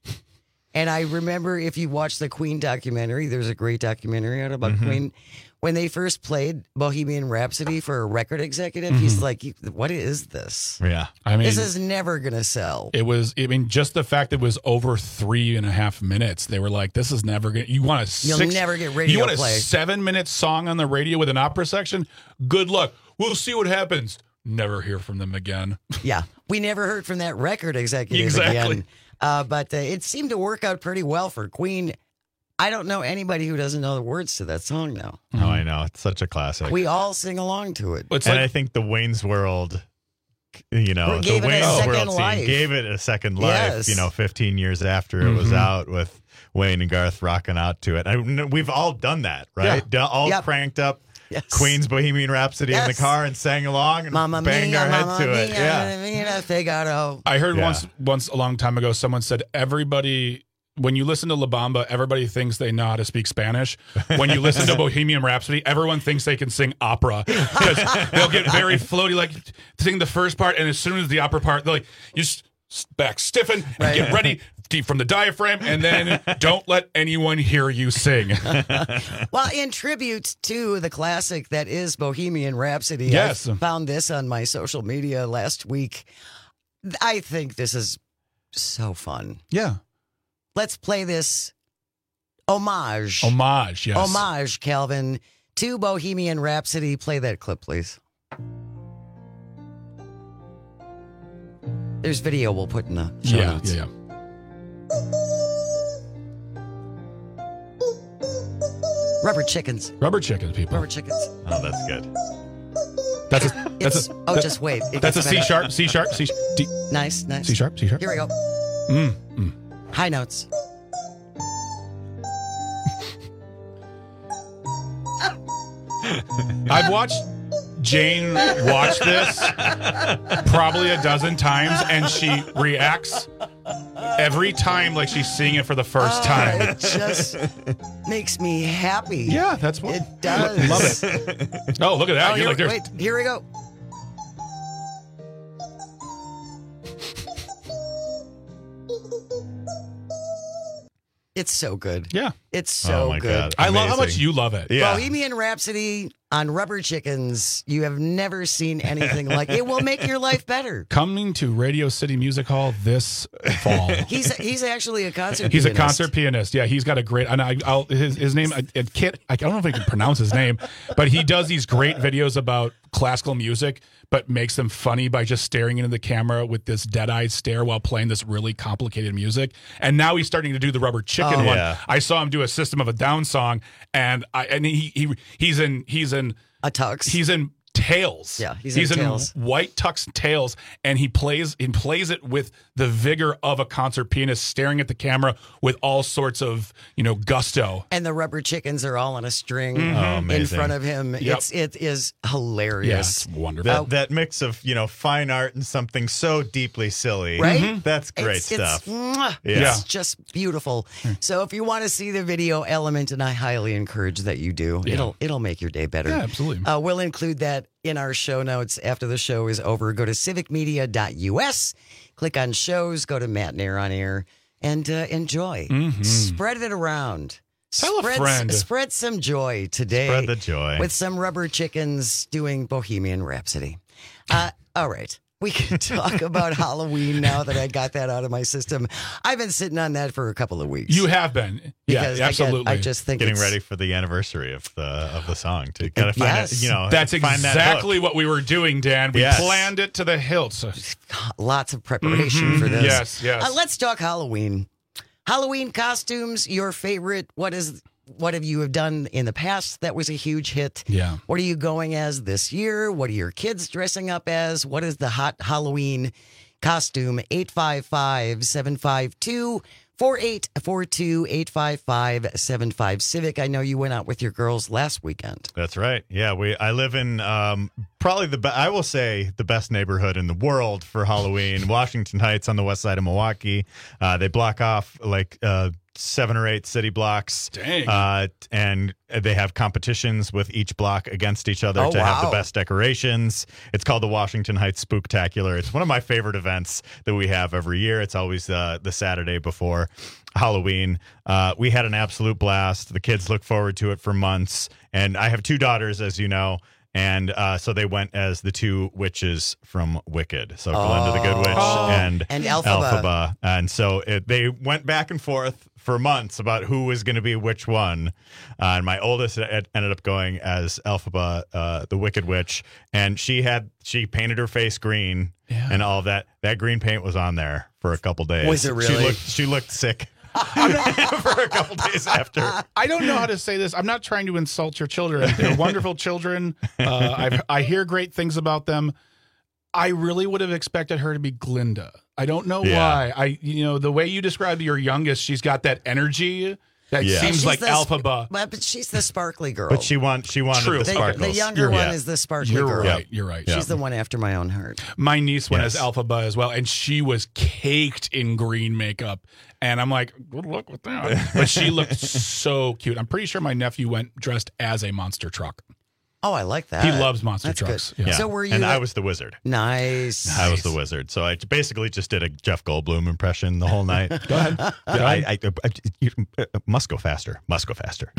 And I remember, if you watch the Queen documentary, there's a great documentary out about mm-hmm. Queen. When they first played Bohemian Rhapsody for a record executive, mm-hmm. he's like, what is this? Yeah. I mean, this is never going to sell. It was, I mean, just the fact that it was over three and a half minutes, they were like, this is never going to, you want a You'll six, never get radio You want a play. seven minute song on the radio with an opera section? Good luck. We'll see what happens. Never hear from them again. Yeah. We never heard from that record executive exactly. again. Uh, but uh, it seemed to work out pretty well for Queen. I don't know anybody who doesn't know the words to that song now. Oh, I know. It's such a classic. We all sing along to it. It's and like, I think the Wayne's World, you know, gave the it Wayne's a World scene life. gave it a second life, Yes. you know, fifteen years after mm-hmm. it was out, with Wayne and Garth rocking out to it. I, we've all done that, right? Yeah. All Yep. cranked up Yes. Queen's Bohemian Rhapsody Yes. in the car and sang along and Mamma banged mia, our head mamma to it. mia, Yeah. mia, Figaro. I heard Yeah. once, once a long time ago, someone said, everybody, when you listen to La Bamba, everybody thinks they know how to speak Spanish. When you listen to Bohemian Rhapsody, everyone thinks they can sing opera, because they'll get very floaty, like sing the first part, and as soon as the opera part, they're like, you just back stiffen and Right. get ready deep from the diaphragm, and then don't let anyone hear you sing. Well, in tribute to the classic that is Bohemian Rhapsody, Yes. I found this on my social media last week. I think this is so fun. Yeah. Let's play this homage. Homage, yes. Homage, Calvin, to Bohemian Rhapsody. Play that clip, please. There's video we'll put in the show Yeah, notes. yeah, yeah. Rubber chickens. Rubber chickens, people. Rubber chickens. Oh, that's good. That's a, that's It's, a, oh, that- just wait. It That's a gets C better. sharp, C sharp, C D, Nice, nice. C sharp, C sharp. Here we go. Mm, mm. High notes. I've watched Jane watch this probably a dozen times, and she reacts every time like she's seeing it for the first Oh, time. It just makes me happy. Yeah, that's what It does. Love it. Oh, look at that! Oh, You're here, like, there's wait, here we go. It's so good. Yeah. It's so Oh, my good. God. I love how much Amazing. you love it. Yeah. Bohemian Rhapsody on Rubber Chickens. You have never seen anything like it. It will make your life better. Coming to Radio City Music Hall this fall. He's he's actually a concert He's a pianist. concert pianist. Yeah, he's got a great. And I, I'll, his his name, I, I Kit. I don't know if I can pronounce his name, but he does these great videos about classical music, but makes them funny by just staring into the camera with this dead-eyed stare while playing this really complicated music. And now he's starting to do the Rubber Chicken Oh. one. Yeah. I saw him do a System of a Down song, and I and he, he he's in he's in a tux. He's in tails. Yeah, he's in tails. white tux and tails, and he plays he plays it with the vigor of a concert pianist, staring at the camera with all sorts of, you know, gusto. And the Rubber Chickens are all on a string Oh, in amazing. front of him. Yep. It's it is Yeah, hilarious. it's wonderful. That, that mix of, you know, fine art and something so deeply silly. Right? Mhm. That's great It's, stuff. It's, mwah, Yeah. it's just beautiful. So if you want to see the video element, and I highly encourage that you do, Yeah. it'll it'll make your day better. Yeah, absolutely. Uh, we'll include that in our show notes after the show is over. Go to civic media dot U S, click on shows, go to Matt and Air on Air, and uh, enjoy. Mm-hmm. Spread it around. Tell spread, a friend. Spread some joy today. Spread the joy. With some rubber chickens doing Bohemian Rhapsody. Uh, all right. We can talk about Halloween now that I got that out of my system. I've been sitting on that for a couple of weeks. You have been. Yeah, Because absolutely. I, get, I just think Getting it's, ready for the anniversary of the of the song to gotta find Yes. it. You know, That's find that exactly hook. what we were doing, Dan. We Yes. planned it to the hilt. lots of preparation Mhm. for this. Yes, yes. Uh, let's talk Halloween. Halloween costumes, your favorite. What is what have you have done in the past that was a huge hit? Yeah. What are you going as this year? What are your kids dressing up as? What is the hot Halloween costume? eight five five, seven five two, four eight four two, eight five five seven five Civic. I know you went out with your girls last weekend. That's right. Yeah, we. I live in um, probably the be- I will say the best neighborhood in the world for Halloween, Washington Heights on the west side of Milwaukee. Uh, they block off like uh, seven or eight city blocks. Dang. Uh, and they have competitions with each block against each other Oh, to have the wow. best decorations. It's called the Washington Heights Spooktacular. It's one of my favorite events that we have every year. It's always uh, the Saturday before Halloween. Uh, we had an absolute blast. The kids look forward to it for months. And I have two daughters, as you know. And uh, so they went as the two witches from Wicked. So Glinda the Good Witch Oh. and, And Elphaba. Elphaba. And so it, they went back and forth for months about who was going to be which one. Uh, and my oldest ed- ended up going as Elphaba, uh, the Wicked Witch. And she had she painted her face green and all of that. That green paint was on there for a couple days. Was it She really? looked, she looked sick. for a couple days after. I don't know how to say this. I'm not trying to insult your children. They're wonderful children. Uh, I've, I hear great things about them. I really would have expected her to be Glinda. I don't know Yeah. why. I, you know, the way you described your youngest, she's got that energy that Yeah. seems She's like the- Alphaba. But, but she's the sparkly girl. But she want she wanted True. the the, sparkles. the younger You're- one yeah. is the sparkly You're girl. right. You're right. She's the one after my own heart. My niece went Yes. as Alphaba as well, and she was caked in green makeup. And I'm like, good luck with that. But she looked so cute. I'm pretty sure my nephew went dressed as a monster truck. Oh, I like that. He loves monster That's trucks. good. Yeah. So were you? and I at- was the wizard. nice. I was the wizard. So I basically just did a Jeff Goldblum impression the whole night. Go ahead. Go ahead. I, I, I, you uh, must go faster. Must go faster.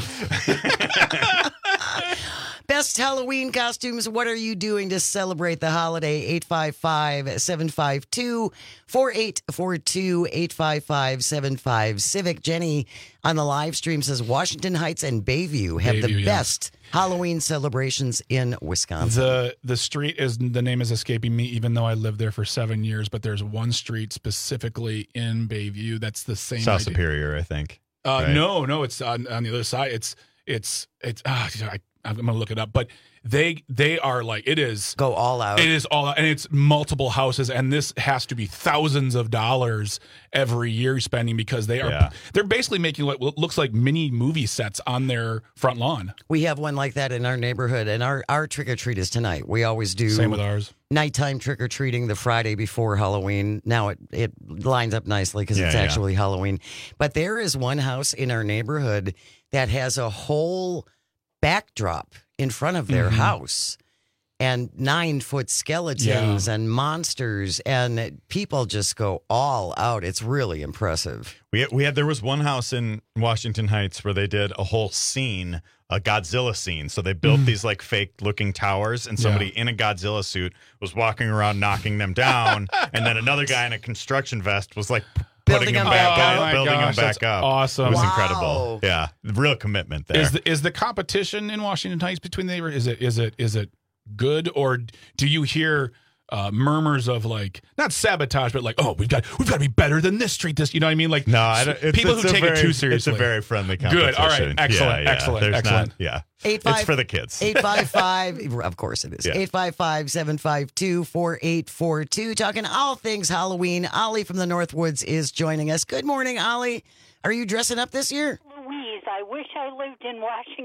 Best Halloween costumes. What are you doing to celebrate the holiday? eight five five, seven five two, four eight four two, eight five five seven five Civic. Jenny on the live stream says Washington Heights and Bayview have the Bayview, yeah. best Halloween celebrations in Wisconsin. The the street is the name is escaping me, even though I lived there for seven years. But there's one street specifically in Bayview that's the same. South idea. Superior, I think. Uh, right? No, no, it's on, on the other side. It's it's it's. Ah, I, I'm gonna look it up, but they they are like it is Go all out. It is all out, and it's multiple houses, and this has to be thousands of dollars every year spending because they are Yeah. they're basically making what looks like mini movie sets on their front lawn. We have one like that in our neighborhood, and our, our trick or treat is tonight. We always do Same with ours. nighttime trick or treating the Friday before Halloween. Now it, it lines up nicely because Yeah, it's yeah. actually Halloween. But there is one house in our neighborhood that has a whole backdrop in front of their Mhm. house. And nine foot skeletons and monsters, and people just go all out. It's really impressive. We we had there was one house in Washington Heights where they did a whole scene, a Godzilla scene. So they built these like fake looking towers, and somebody in a Godzilla suit was walking around knocking them down, and then another guy in a construction vest was like p- Building putting them them back back up, up. building Oh my gosh, them back that's up. awesome. It was Wow. incredible. Yeah, real commitment there. Is the is the competition in Washington Heights between the neighbors? Is it is it is it good, or do you hear uh, murmurs of like not sabotage, but like, oh, we've got we've got to be better than this street? This, you know what I mean? Like, no, I don't, it's, people it's who a take very, it too seriously. It's a very friendly competition. Good. All right. Excellent. Yeah, yeah. Excellent. There's Excellent. Not, yeah. Eight five, it's for the kids. eight five five, of course it is. Yeah. eight five five, seven five two, four eight four two. Talking all things Halloween. Ollie from the Northwoods is joining us. Good morning, Ollie. Are you dressing up this year? Louise, I wish I lived in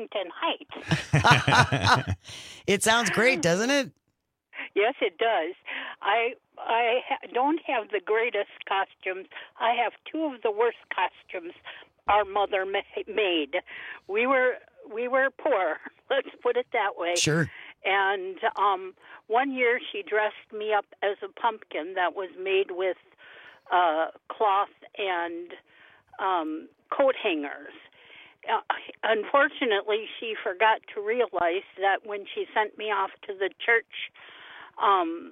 Washington Heights. It sounds great, doesn't it? Yes, it does. I I ha- don't have the greatest costumes. I have two of the worst costumes our mother ma- made. We were we were poor. Let's put it that way. Sure. And um, one year she dressed me up as a pumpkin that was made with uh, cloth and um, coat hangers. Uh, unfortunately, she forgot to realize that when she sent me off to the church um,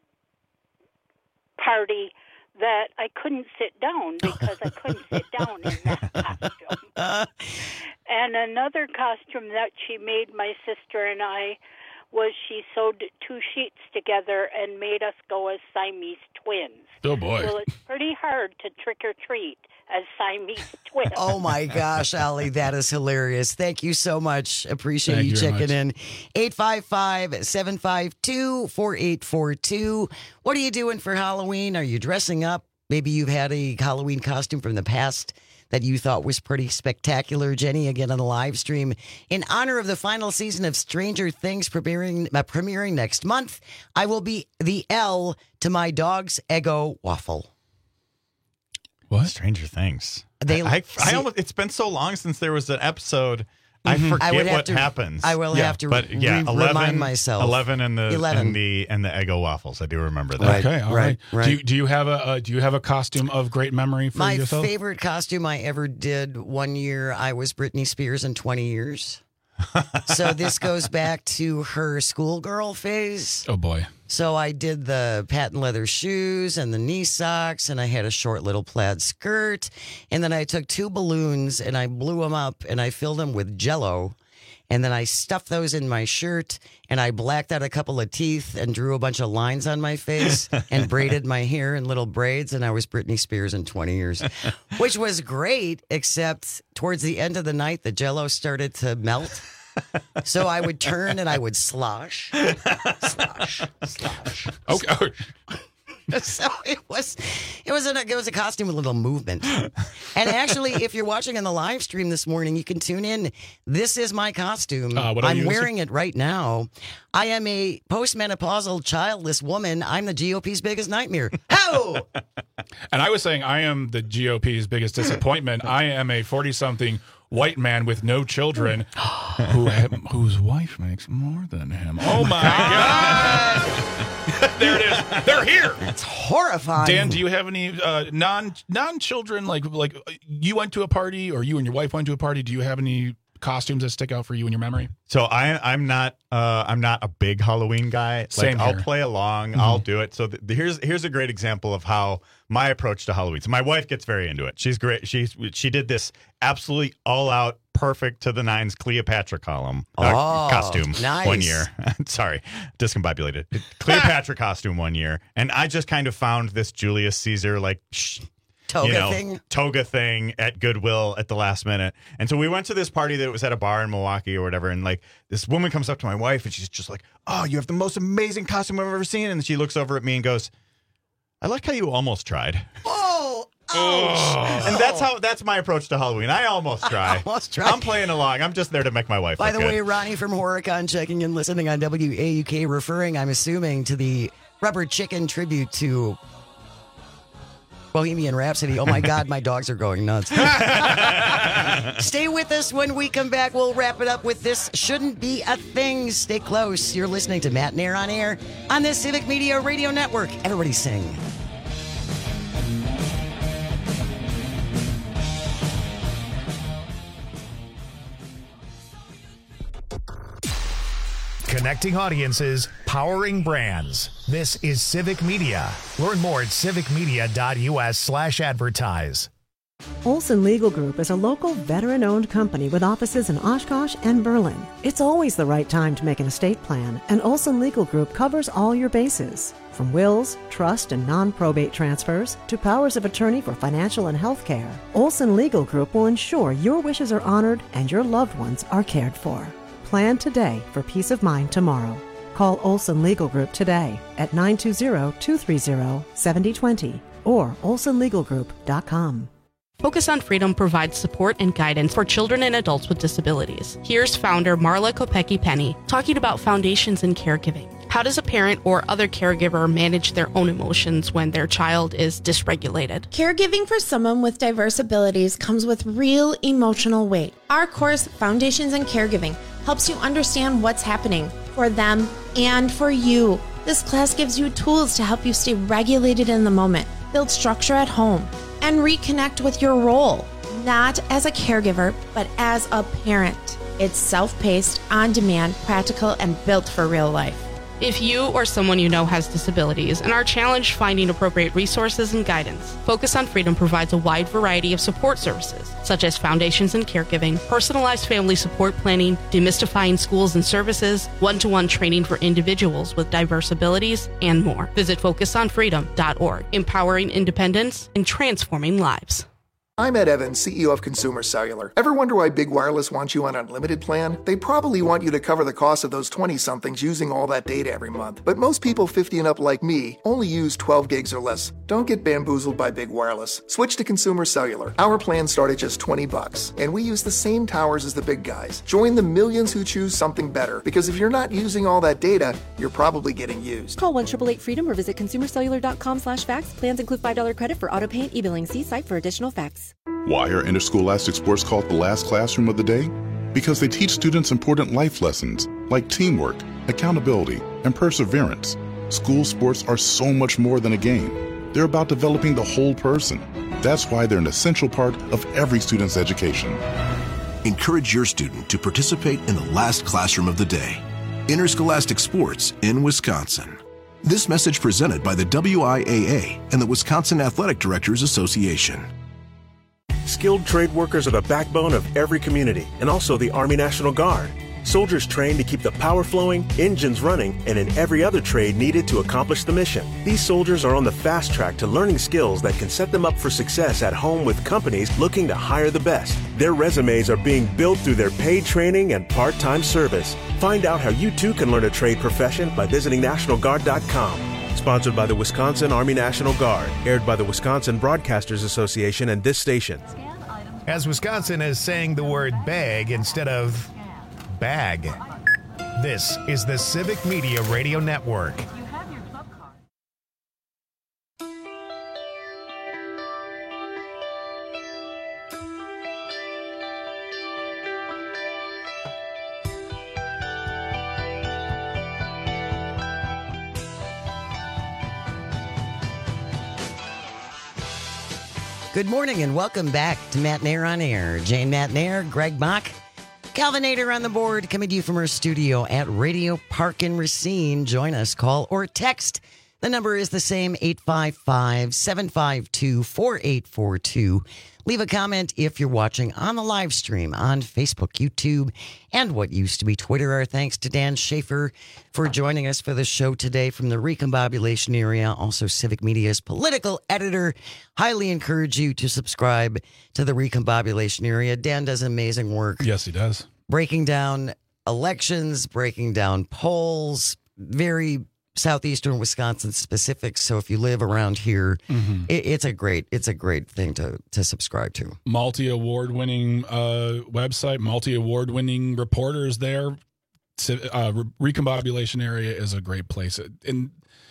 party, that I couldn't sit down because I couldn't sit down in that costume. And another costume that she made my sister and I was she sewed two sheets together and made us go as Siamese twins. Oh, boy. Well, it's pretty hard to trick or treat as Siamese twins. Oh, my gosh, Allie, that is hilarious. Thank you so much. Appreciate Thank you you very checking in. much. eight five five, seven five two, four eight four two. What are you doing for Halloween? Are you dressing up? Maybe you've had a Halloween costume from the past that you thought was pretty spectacular. Jenny, again on the live stream. In honor of the final season of Stranger Things premiering, uh, premiering next month, I will be the L to my dog's Eggo waffle. What? Stranger Things. They, I, I, see, I almost, it's been so long since there was an episode. I forget I would have what to, happens. I will yeah, have to but, yeah, re- eleven, remind myself. eleven and the eleven. and the and the Eggo waffles. I do remember that. Okay, all right. right, right. Do you, do you have a uh, do you have a costume of great memory for My yourself? favorite costume I ever did one year, I was Britney Spears in twenty years. So this goes back to her schoolgirl phase. Oh, boy. So I did the patent leather shoes and the knee socks, and I had a short little plaid skirt. And then I took two balloons and I blew them up and I filled them with Jell-O. And then I stuffed those in my shirt and I blacked out a couple of teeth and drew a bunch of lines on my face and braided my hair in little braids. And I was Britney Spears in twenty years, which was great, except towards the end of the night, the Jell-O started to melt. So I would turn and I would slosh, slosh, slosh. Okay. So it was, it was a, it was a costume with a little movement. And actually, if you're watching on the live stream this morning, you can tune in. This is my costume. Uh, what are I'm you wearing it right now. I am a postmenopausal, childless woman. I'm the G O P's biggest nightmare. How? And I was saying I am the G O P's biggest disappointment. I am a forty-something white man with no children who ha- whose wife makes more than him. Oh, my God. There it is. They're here. That's horrifying. Dan, do you have any uh, non non children like like you went to a party or you and your wife went to a party? Do you have any costumes that stick out for you in your memory? So I, I'm not, uh, I'm not a big Halloween guy. Like, Same I'll here. play along, Mm-hmm. I'll do it. So th- here's here's a great example of how my approach to Halloween. So my wife gets very into it. She's great. She's she did this absolutely all out, perfect to the nines Cleopatra column uh, Oh, costume nice. one year. Sorry, discombobulated. Cleopatra costume one year, and I just kind of found this Julius Caesar like. Shh, Toga you know, thing? toga thing at Goodwill at the last minute. And so we went to this party that was at a bar in Milwaukee or whatever. And like this woman comes up to my wife and she's just like, "Oh, you have the most amazing costume I've ever seen." And she looks over at me and goes, "I like how you almost tried." Oh, ouch. And that's how that's my approach to Halloween. I almost try. Almost try. I'm playing along. I'm just there to make my wife By look the good. way, Ronnie from Horicon checking in, listening on W A U K, referring, I'm assuming, to the Rubber Chicken tribute to Bohemian Rhapsody. Oh my God, my dogs are going nuts. Stay with us. When we come back, we'll wrap it up with This Shouldn't Be a Thing. Stay close. You're listening to Matt Nair on Air on the Civic Media Radio Network. Everybody sing. Connecting audiences, powering brands. This is Civic Media. Learn more at civicmedia.us slash advertise. Olson Legal Group is a local veteran-owned company with offices in Oshkosh and Berlin. It's always the right time to make an estate plan, and Olson Legal Group covers all your bases. From wills, trust, and non-probate transfers to powers of attorney for financial and health care, Olson Legal Group will ensure your wishes are honored and your loved ones are cared for. Plan today for peace of mind tomorrow. Call Olson Legal Group today at nine two zero, two three zero, seven zero two zero or olson legal group dot com. Focus on Freedom provides support and guidance for children and adults with disabilities. Here's founder Marla Kopecki-Penny talking about foundations and caregiving. How does a parent or other caregiver manage their own emotions when their child is dysregulated? Caregiving for someone with diverse abilities comes with real emotional weight. Our course, Foundations in Caregiving, helps you understand what's happening for them and for you. This class gives you tools to help you stay regulated in the moment, build structure at home, and reconnect with your role, not as a caregiver, but as a parent. It's self-paced, on-demand, practical, and built for real life. If you or someone you know has disabilities and are challenged finding appropriate resources and guidance, Focus on Freedom provides a wide variety of support services, such as foundations and caregiving, personalized family support planning, demystifying schools and services, one-to-one training for individuals with diverse abilities, and more. Visit focus on freedom dot org, empowering independence and transforming lives. I'm Ed Evans, C E O of Consumer Cellular. Ever wonder why Big Wireless wants you on an unlimited plan? They probably want you to cover the cost of those twenty-somethings using all that data every month. But most people fifty and up like me only use twelve gigs or less. Don't get bamboozled by Big Wireless. Switch to Consumer Cellular. Our plans start at just twenty bucks, and we use the same towers as the big guys. Join the millions who choose something better, because if you're not using all that data, you're probably getting used. Call one eight eight eight freedom or visit consumer cellular dot com slash fax. Plans include five dollars credit for auto pay and e-billing. See site for additional facts. Why are interscholastic sports called the last classroom of the day? Because they teach students important life lessons like teamwork, accountability, and perseverance. School sports are so much more than a game. They're about developing the whole person. That's why they're an essential part of every student's education. Encourage your student to participate in the last classroom of the day. Interscholastic sports in Wisconsin. This message presented by the W I A A and the Wisconsin Athletic Directors Association. Skilled trade workers are the backbone of every community, and also the Army National Guard. Soldiers trained to keep the power flowing, engines running, and in every other trade needed to accomplish the mission. These soldiers are on the fast track to learning skills that can set them up for success at home with companies looking to hire the best. Their resumes are being built through their paid training and part-time service. Find out how you too can learn a trade profession by visiting national guard dot com. Sponsored by the Wisconsin Army National Guard. Aired by the Wisconsin Broadcasters Association and this station. As Wisconsin is saying the word bag instead of bag. This is the Civic Media Radio Network. Good morning and welcome back to Matt Nair on Air. Jane Matt Nair, Greg Bach, Calvin Nader on the board, coming to you from our studio at Radio Park in Racine. Join us, call or text. The number is the same, eight five five, seven five two, four eight four two. Leave a comment if you're watching on the live stream on Facebook, YouTube, and what used to be Twitter. Our thanks to Dan Schaefer for joining us for the show today from the Recombobulation area, also Civic Media's political editor. Highly encourage you to subscribe to the Recombobulation area. Dan does amazing work. Yes, he does. Breaking down elections, breaking down polls, very southeastern Wisconsin specific. So if you live around here, mm-hmm. it, it's a great it's a great thing to to subscribe to. Multi award winning uh, website, multi award winning reporters there. Uh, Recombobulation area is a great place, and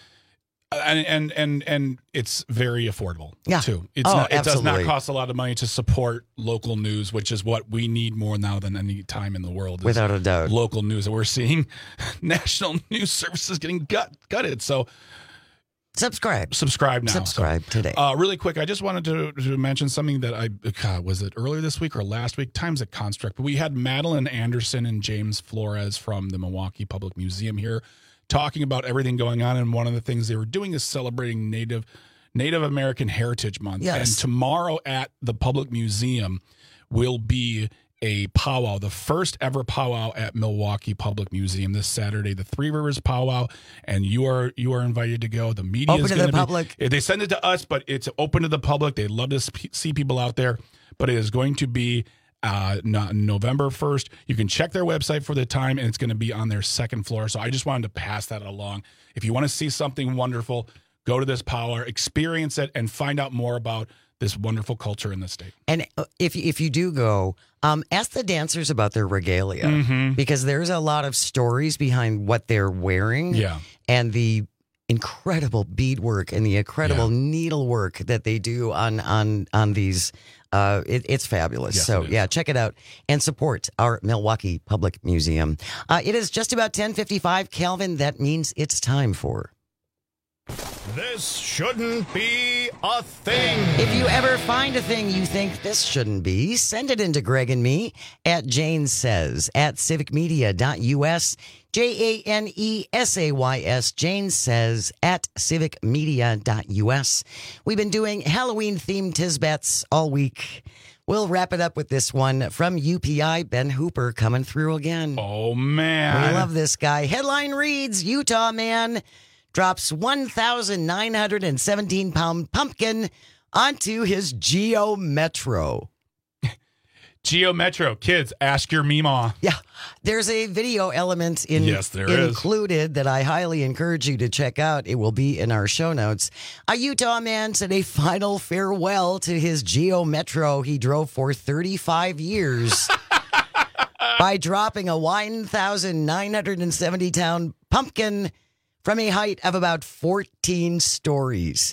and and and, and it's very affordable. Yeah. too. It's oh, not, it absolutely. does not cost a lot of money to support local news, which is what we need more now than any time in the world. Without a doubt, local news. We're seeing national news services getting gut, gutted. So subscribe, subscribe now. Subscribe so, today. Uh, really quick, I just wanted to, to mention something that I God, was it earlier this week or last week? Time's a construct. But we had Madeline Anderson and James Flores from the Milwaukee Public Museum here, talking about everything going on, and one of the things they were doing is celebrating Native Native American Heritage Month. Yes. And tomorrow at the Public Museum will be a powwow, the first ever powwow at Milwaukee Public Museum this Saturday, the Three Rivers Powwow, and you are you are invited to go. The media open is to going the to be, public. They send it to us, but it's open to the public. They love to sp- see people out there, but it is going to be Uh, no, November first. You can check their website for the time, and it's going to be on their second floor. So I just wanted to pass that along. If you want to see something wonderful, go to this powwow, experience it, and find out more about this wonderful culture in the state. And if if you do go, um, ask the dancers about their regalia, mm-hmm. because there's a lot of stories behind what they're wearing. Yeah. And the incredible beadwork and the incredible Yeah. needlework that they do on on on these. Uh, it, it's fabulous. Yes, so it is. yeah, check it out and support our Milwaukee Public Museum. Uh, it is just about ten fifty-five, Calvin. That means it's time for. This shouldn't be a thing. If you ever find a thing you think this shouldn't be, send it into Greg and me at Jane Says at civic media dot U S. J A N E S A Y S, Jane Says at civic media dot U S. We've been doing Halloween-themed Tisbets all week. We'll wrap it up with this one from U P I. Ben Hooper coming through again. Oh, man. We love this guy. Headline reads, Utah man drops one thousand nine hundred seventeen pound pumpkin onto his Geo Metro. Geo Metro. Kids, ask your Meemaw. Yeah, there's a video element in, Yes, there is. included that I highly encourage you to check out. It will be in our show notes. A Utah man said a final farewell to his Geo Metro he drove for thirty-five years by dropping a one thousand nine hundred seventy pound pumpkin from a height of about fourteen stories.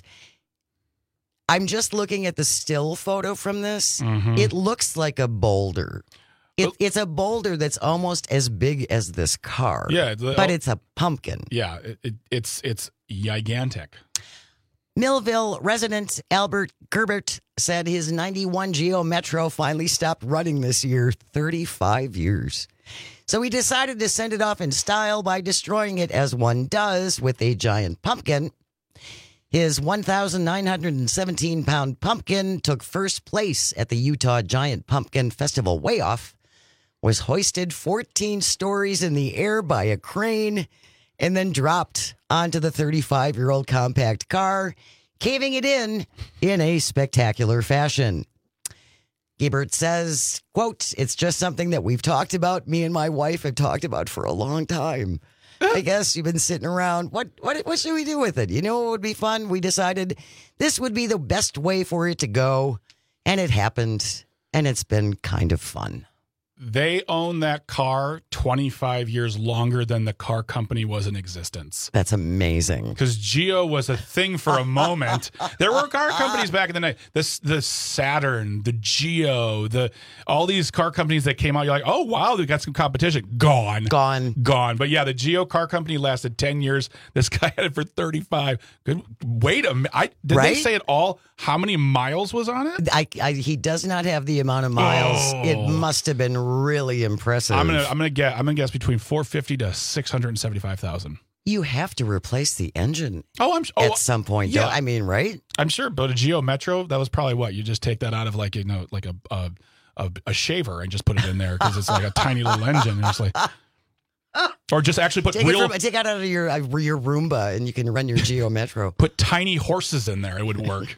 I'm just looking at the still photo from this. Mhm. It looks like a boulder. It, it's a boulder that's almost as big as this car. Yeah, the- but it's a pumpkin. Yeah, it, it, it's it's gigantic. Millville resident Albert Gerbert said his ninety-one Geo Metro finally stopped running this year, thirty-five years. So he decided to send it off in style by destroying it as one does with a giant pumpkin. His one thousand nine hundred seventeen pound pumpkin took first place at the Utah Giant Pumpkin Festival Way-Off, was hoisted fourteen stories in the air by a crane, and then dropped onto the thirty-five-year-old compact car, caving it in in a spectacular fashion. Gebert says, quote, it's just something that we've talked about, me and my wife have talked about for a long time. I guess you've been sitting around. What what what should we do with it? You know what would be fun? We decided this would be the best way for it to go, and it happened, and it's been kind of fun. They own that car twenty-five years longer than the car company was in existence. That's amazing. Because Geo was a thing for a moment. There were car companies back in the night. The, the Saturn, the Geo, the all these car companies that came out. You're like, oh, wow, they got some competition. Gone. Gone. Gone. But yeah, the Geo car company lasted ten years. This guy had it for thirty-five. Good. Wait a minute. I, did Right? they say at all how many miles was on it? I, I, he does not have the amount of miles. Oh. It must have been really impressive. I'm gonna I'm gonna guess I'm gonna guess between four fifty to six hundred seventy five thousand. You have to replace the engine. Oh, I'm oh, at some point. yeah. Yeah, I mean, right? I'm sure, but a Geo Metro, that was probably what you just take that out of like you know like a a, a, a shaver and just put it in there because it's like a tiny little engine and it's like, or just actually put Take real it from, take it out of your uh, your Roomba and you can run your Geo Metro. put tiny horses in there. It would work.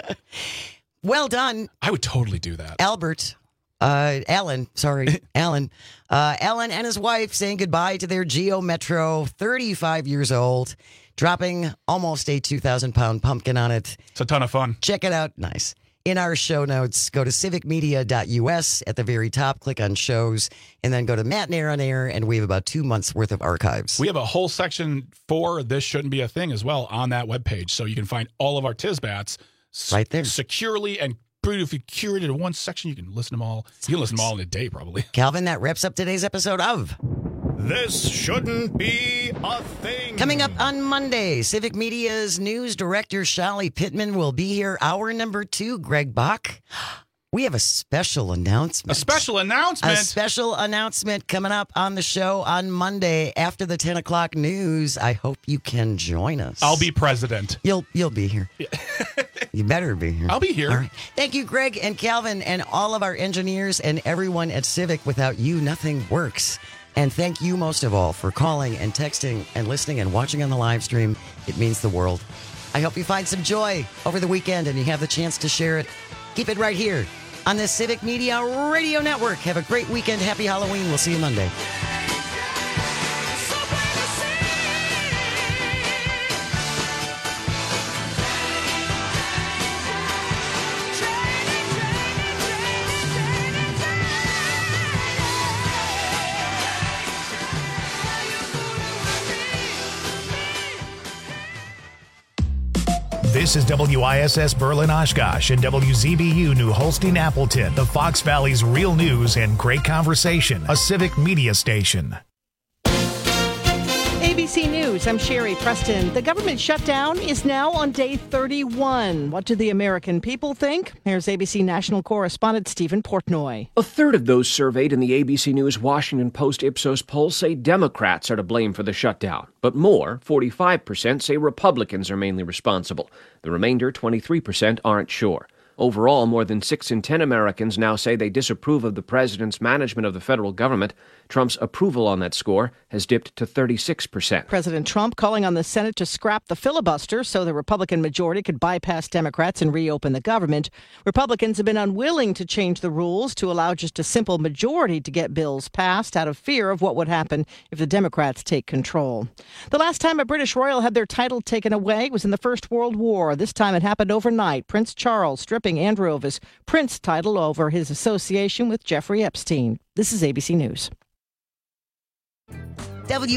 Well done, I would totally do that. Albert. Uh, Alan, sorry, Alan. Uh, Alan and his wife saying goodbye to their Geo Metro, thirty-five years old, dropping almost a two thousand pound pumpkin on it. It's a ton of fun. Check it out. Nice. In our show notes, go to civic media dot U S at the very top, click on shows, and then go to Matt and Air on Air, and we have about two months worth of archives. We have a whole section for This Shouldn't Be a Thing as well on that webpage. So you can find all of our Tisbats right there securely and if you curated in one section, you can listen to them all. You can listen to them all in a day, probably. Calvin, that wraps up today's episode of This Shouldn't Be a Thing. Coming up on Monday, Civic Media's news director, Shali Pittman, will be here. Hour number two, Greg Bach. We have a special announcement. A special announcement? A special announcement coming up on the show on Monday after the ten o'clock news. I hope you can join us. I'll be president. You'll you'll be here. You better be here. I'll be here. All right. Thank you, Greg and Calvin, and all of our engineers and everyone at Civic. Without you, nothing works. And thank you most of all for calling and texting and listening and watching on the live stream. It means the world. I hope you find some joy over the weekend and you have the chance to share it. Keep it right here on the Civic Media Radio Network. Have a great weekend. Happy Halloween. We'll see you Monday. This is W I S S Berlin Oshkosh and W Z B U New Holstein Appleton, the Fox Valley's real news and great conversation, a civic media station. A B C News, I'm Sherry Preston. The government shutdown is now on day thirty-one. What do the American people think? Here's A B C national correspondent Stephen Portnoy. A third of those surveyed in the A B C News Washington Post Ipsos poll say Democrats are to blame for the shutdown. But more, forty-five percent, say Republicans are mainly responsible. The remainder, twenty-three percent, aren't sure. Overall, more than six in ten Americans now say they disapprove of the president's management of the federal government. Trump's approval on that score has dipped to thirty-six percent. President Trump calling on the Senate to scrap the filibuster so the Republican majority could bypass Democrats and reopen the government. Republicans have been unwilling to change the rules to allow just a simple majority to get bills passed out of fear of what would happen if the Democrats take control. The last time a British royal had their title taken away was in the First World War. This time it happened overnight. Prince Charles stripping Andrew of his prince title over his association with Jeffrey Epstein. This is A B C News. W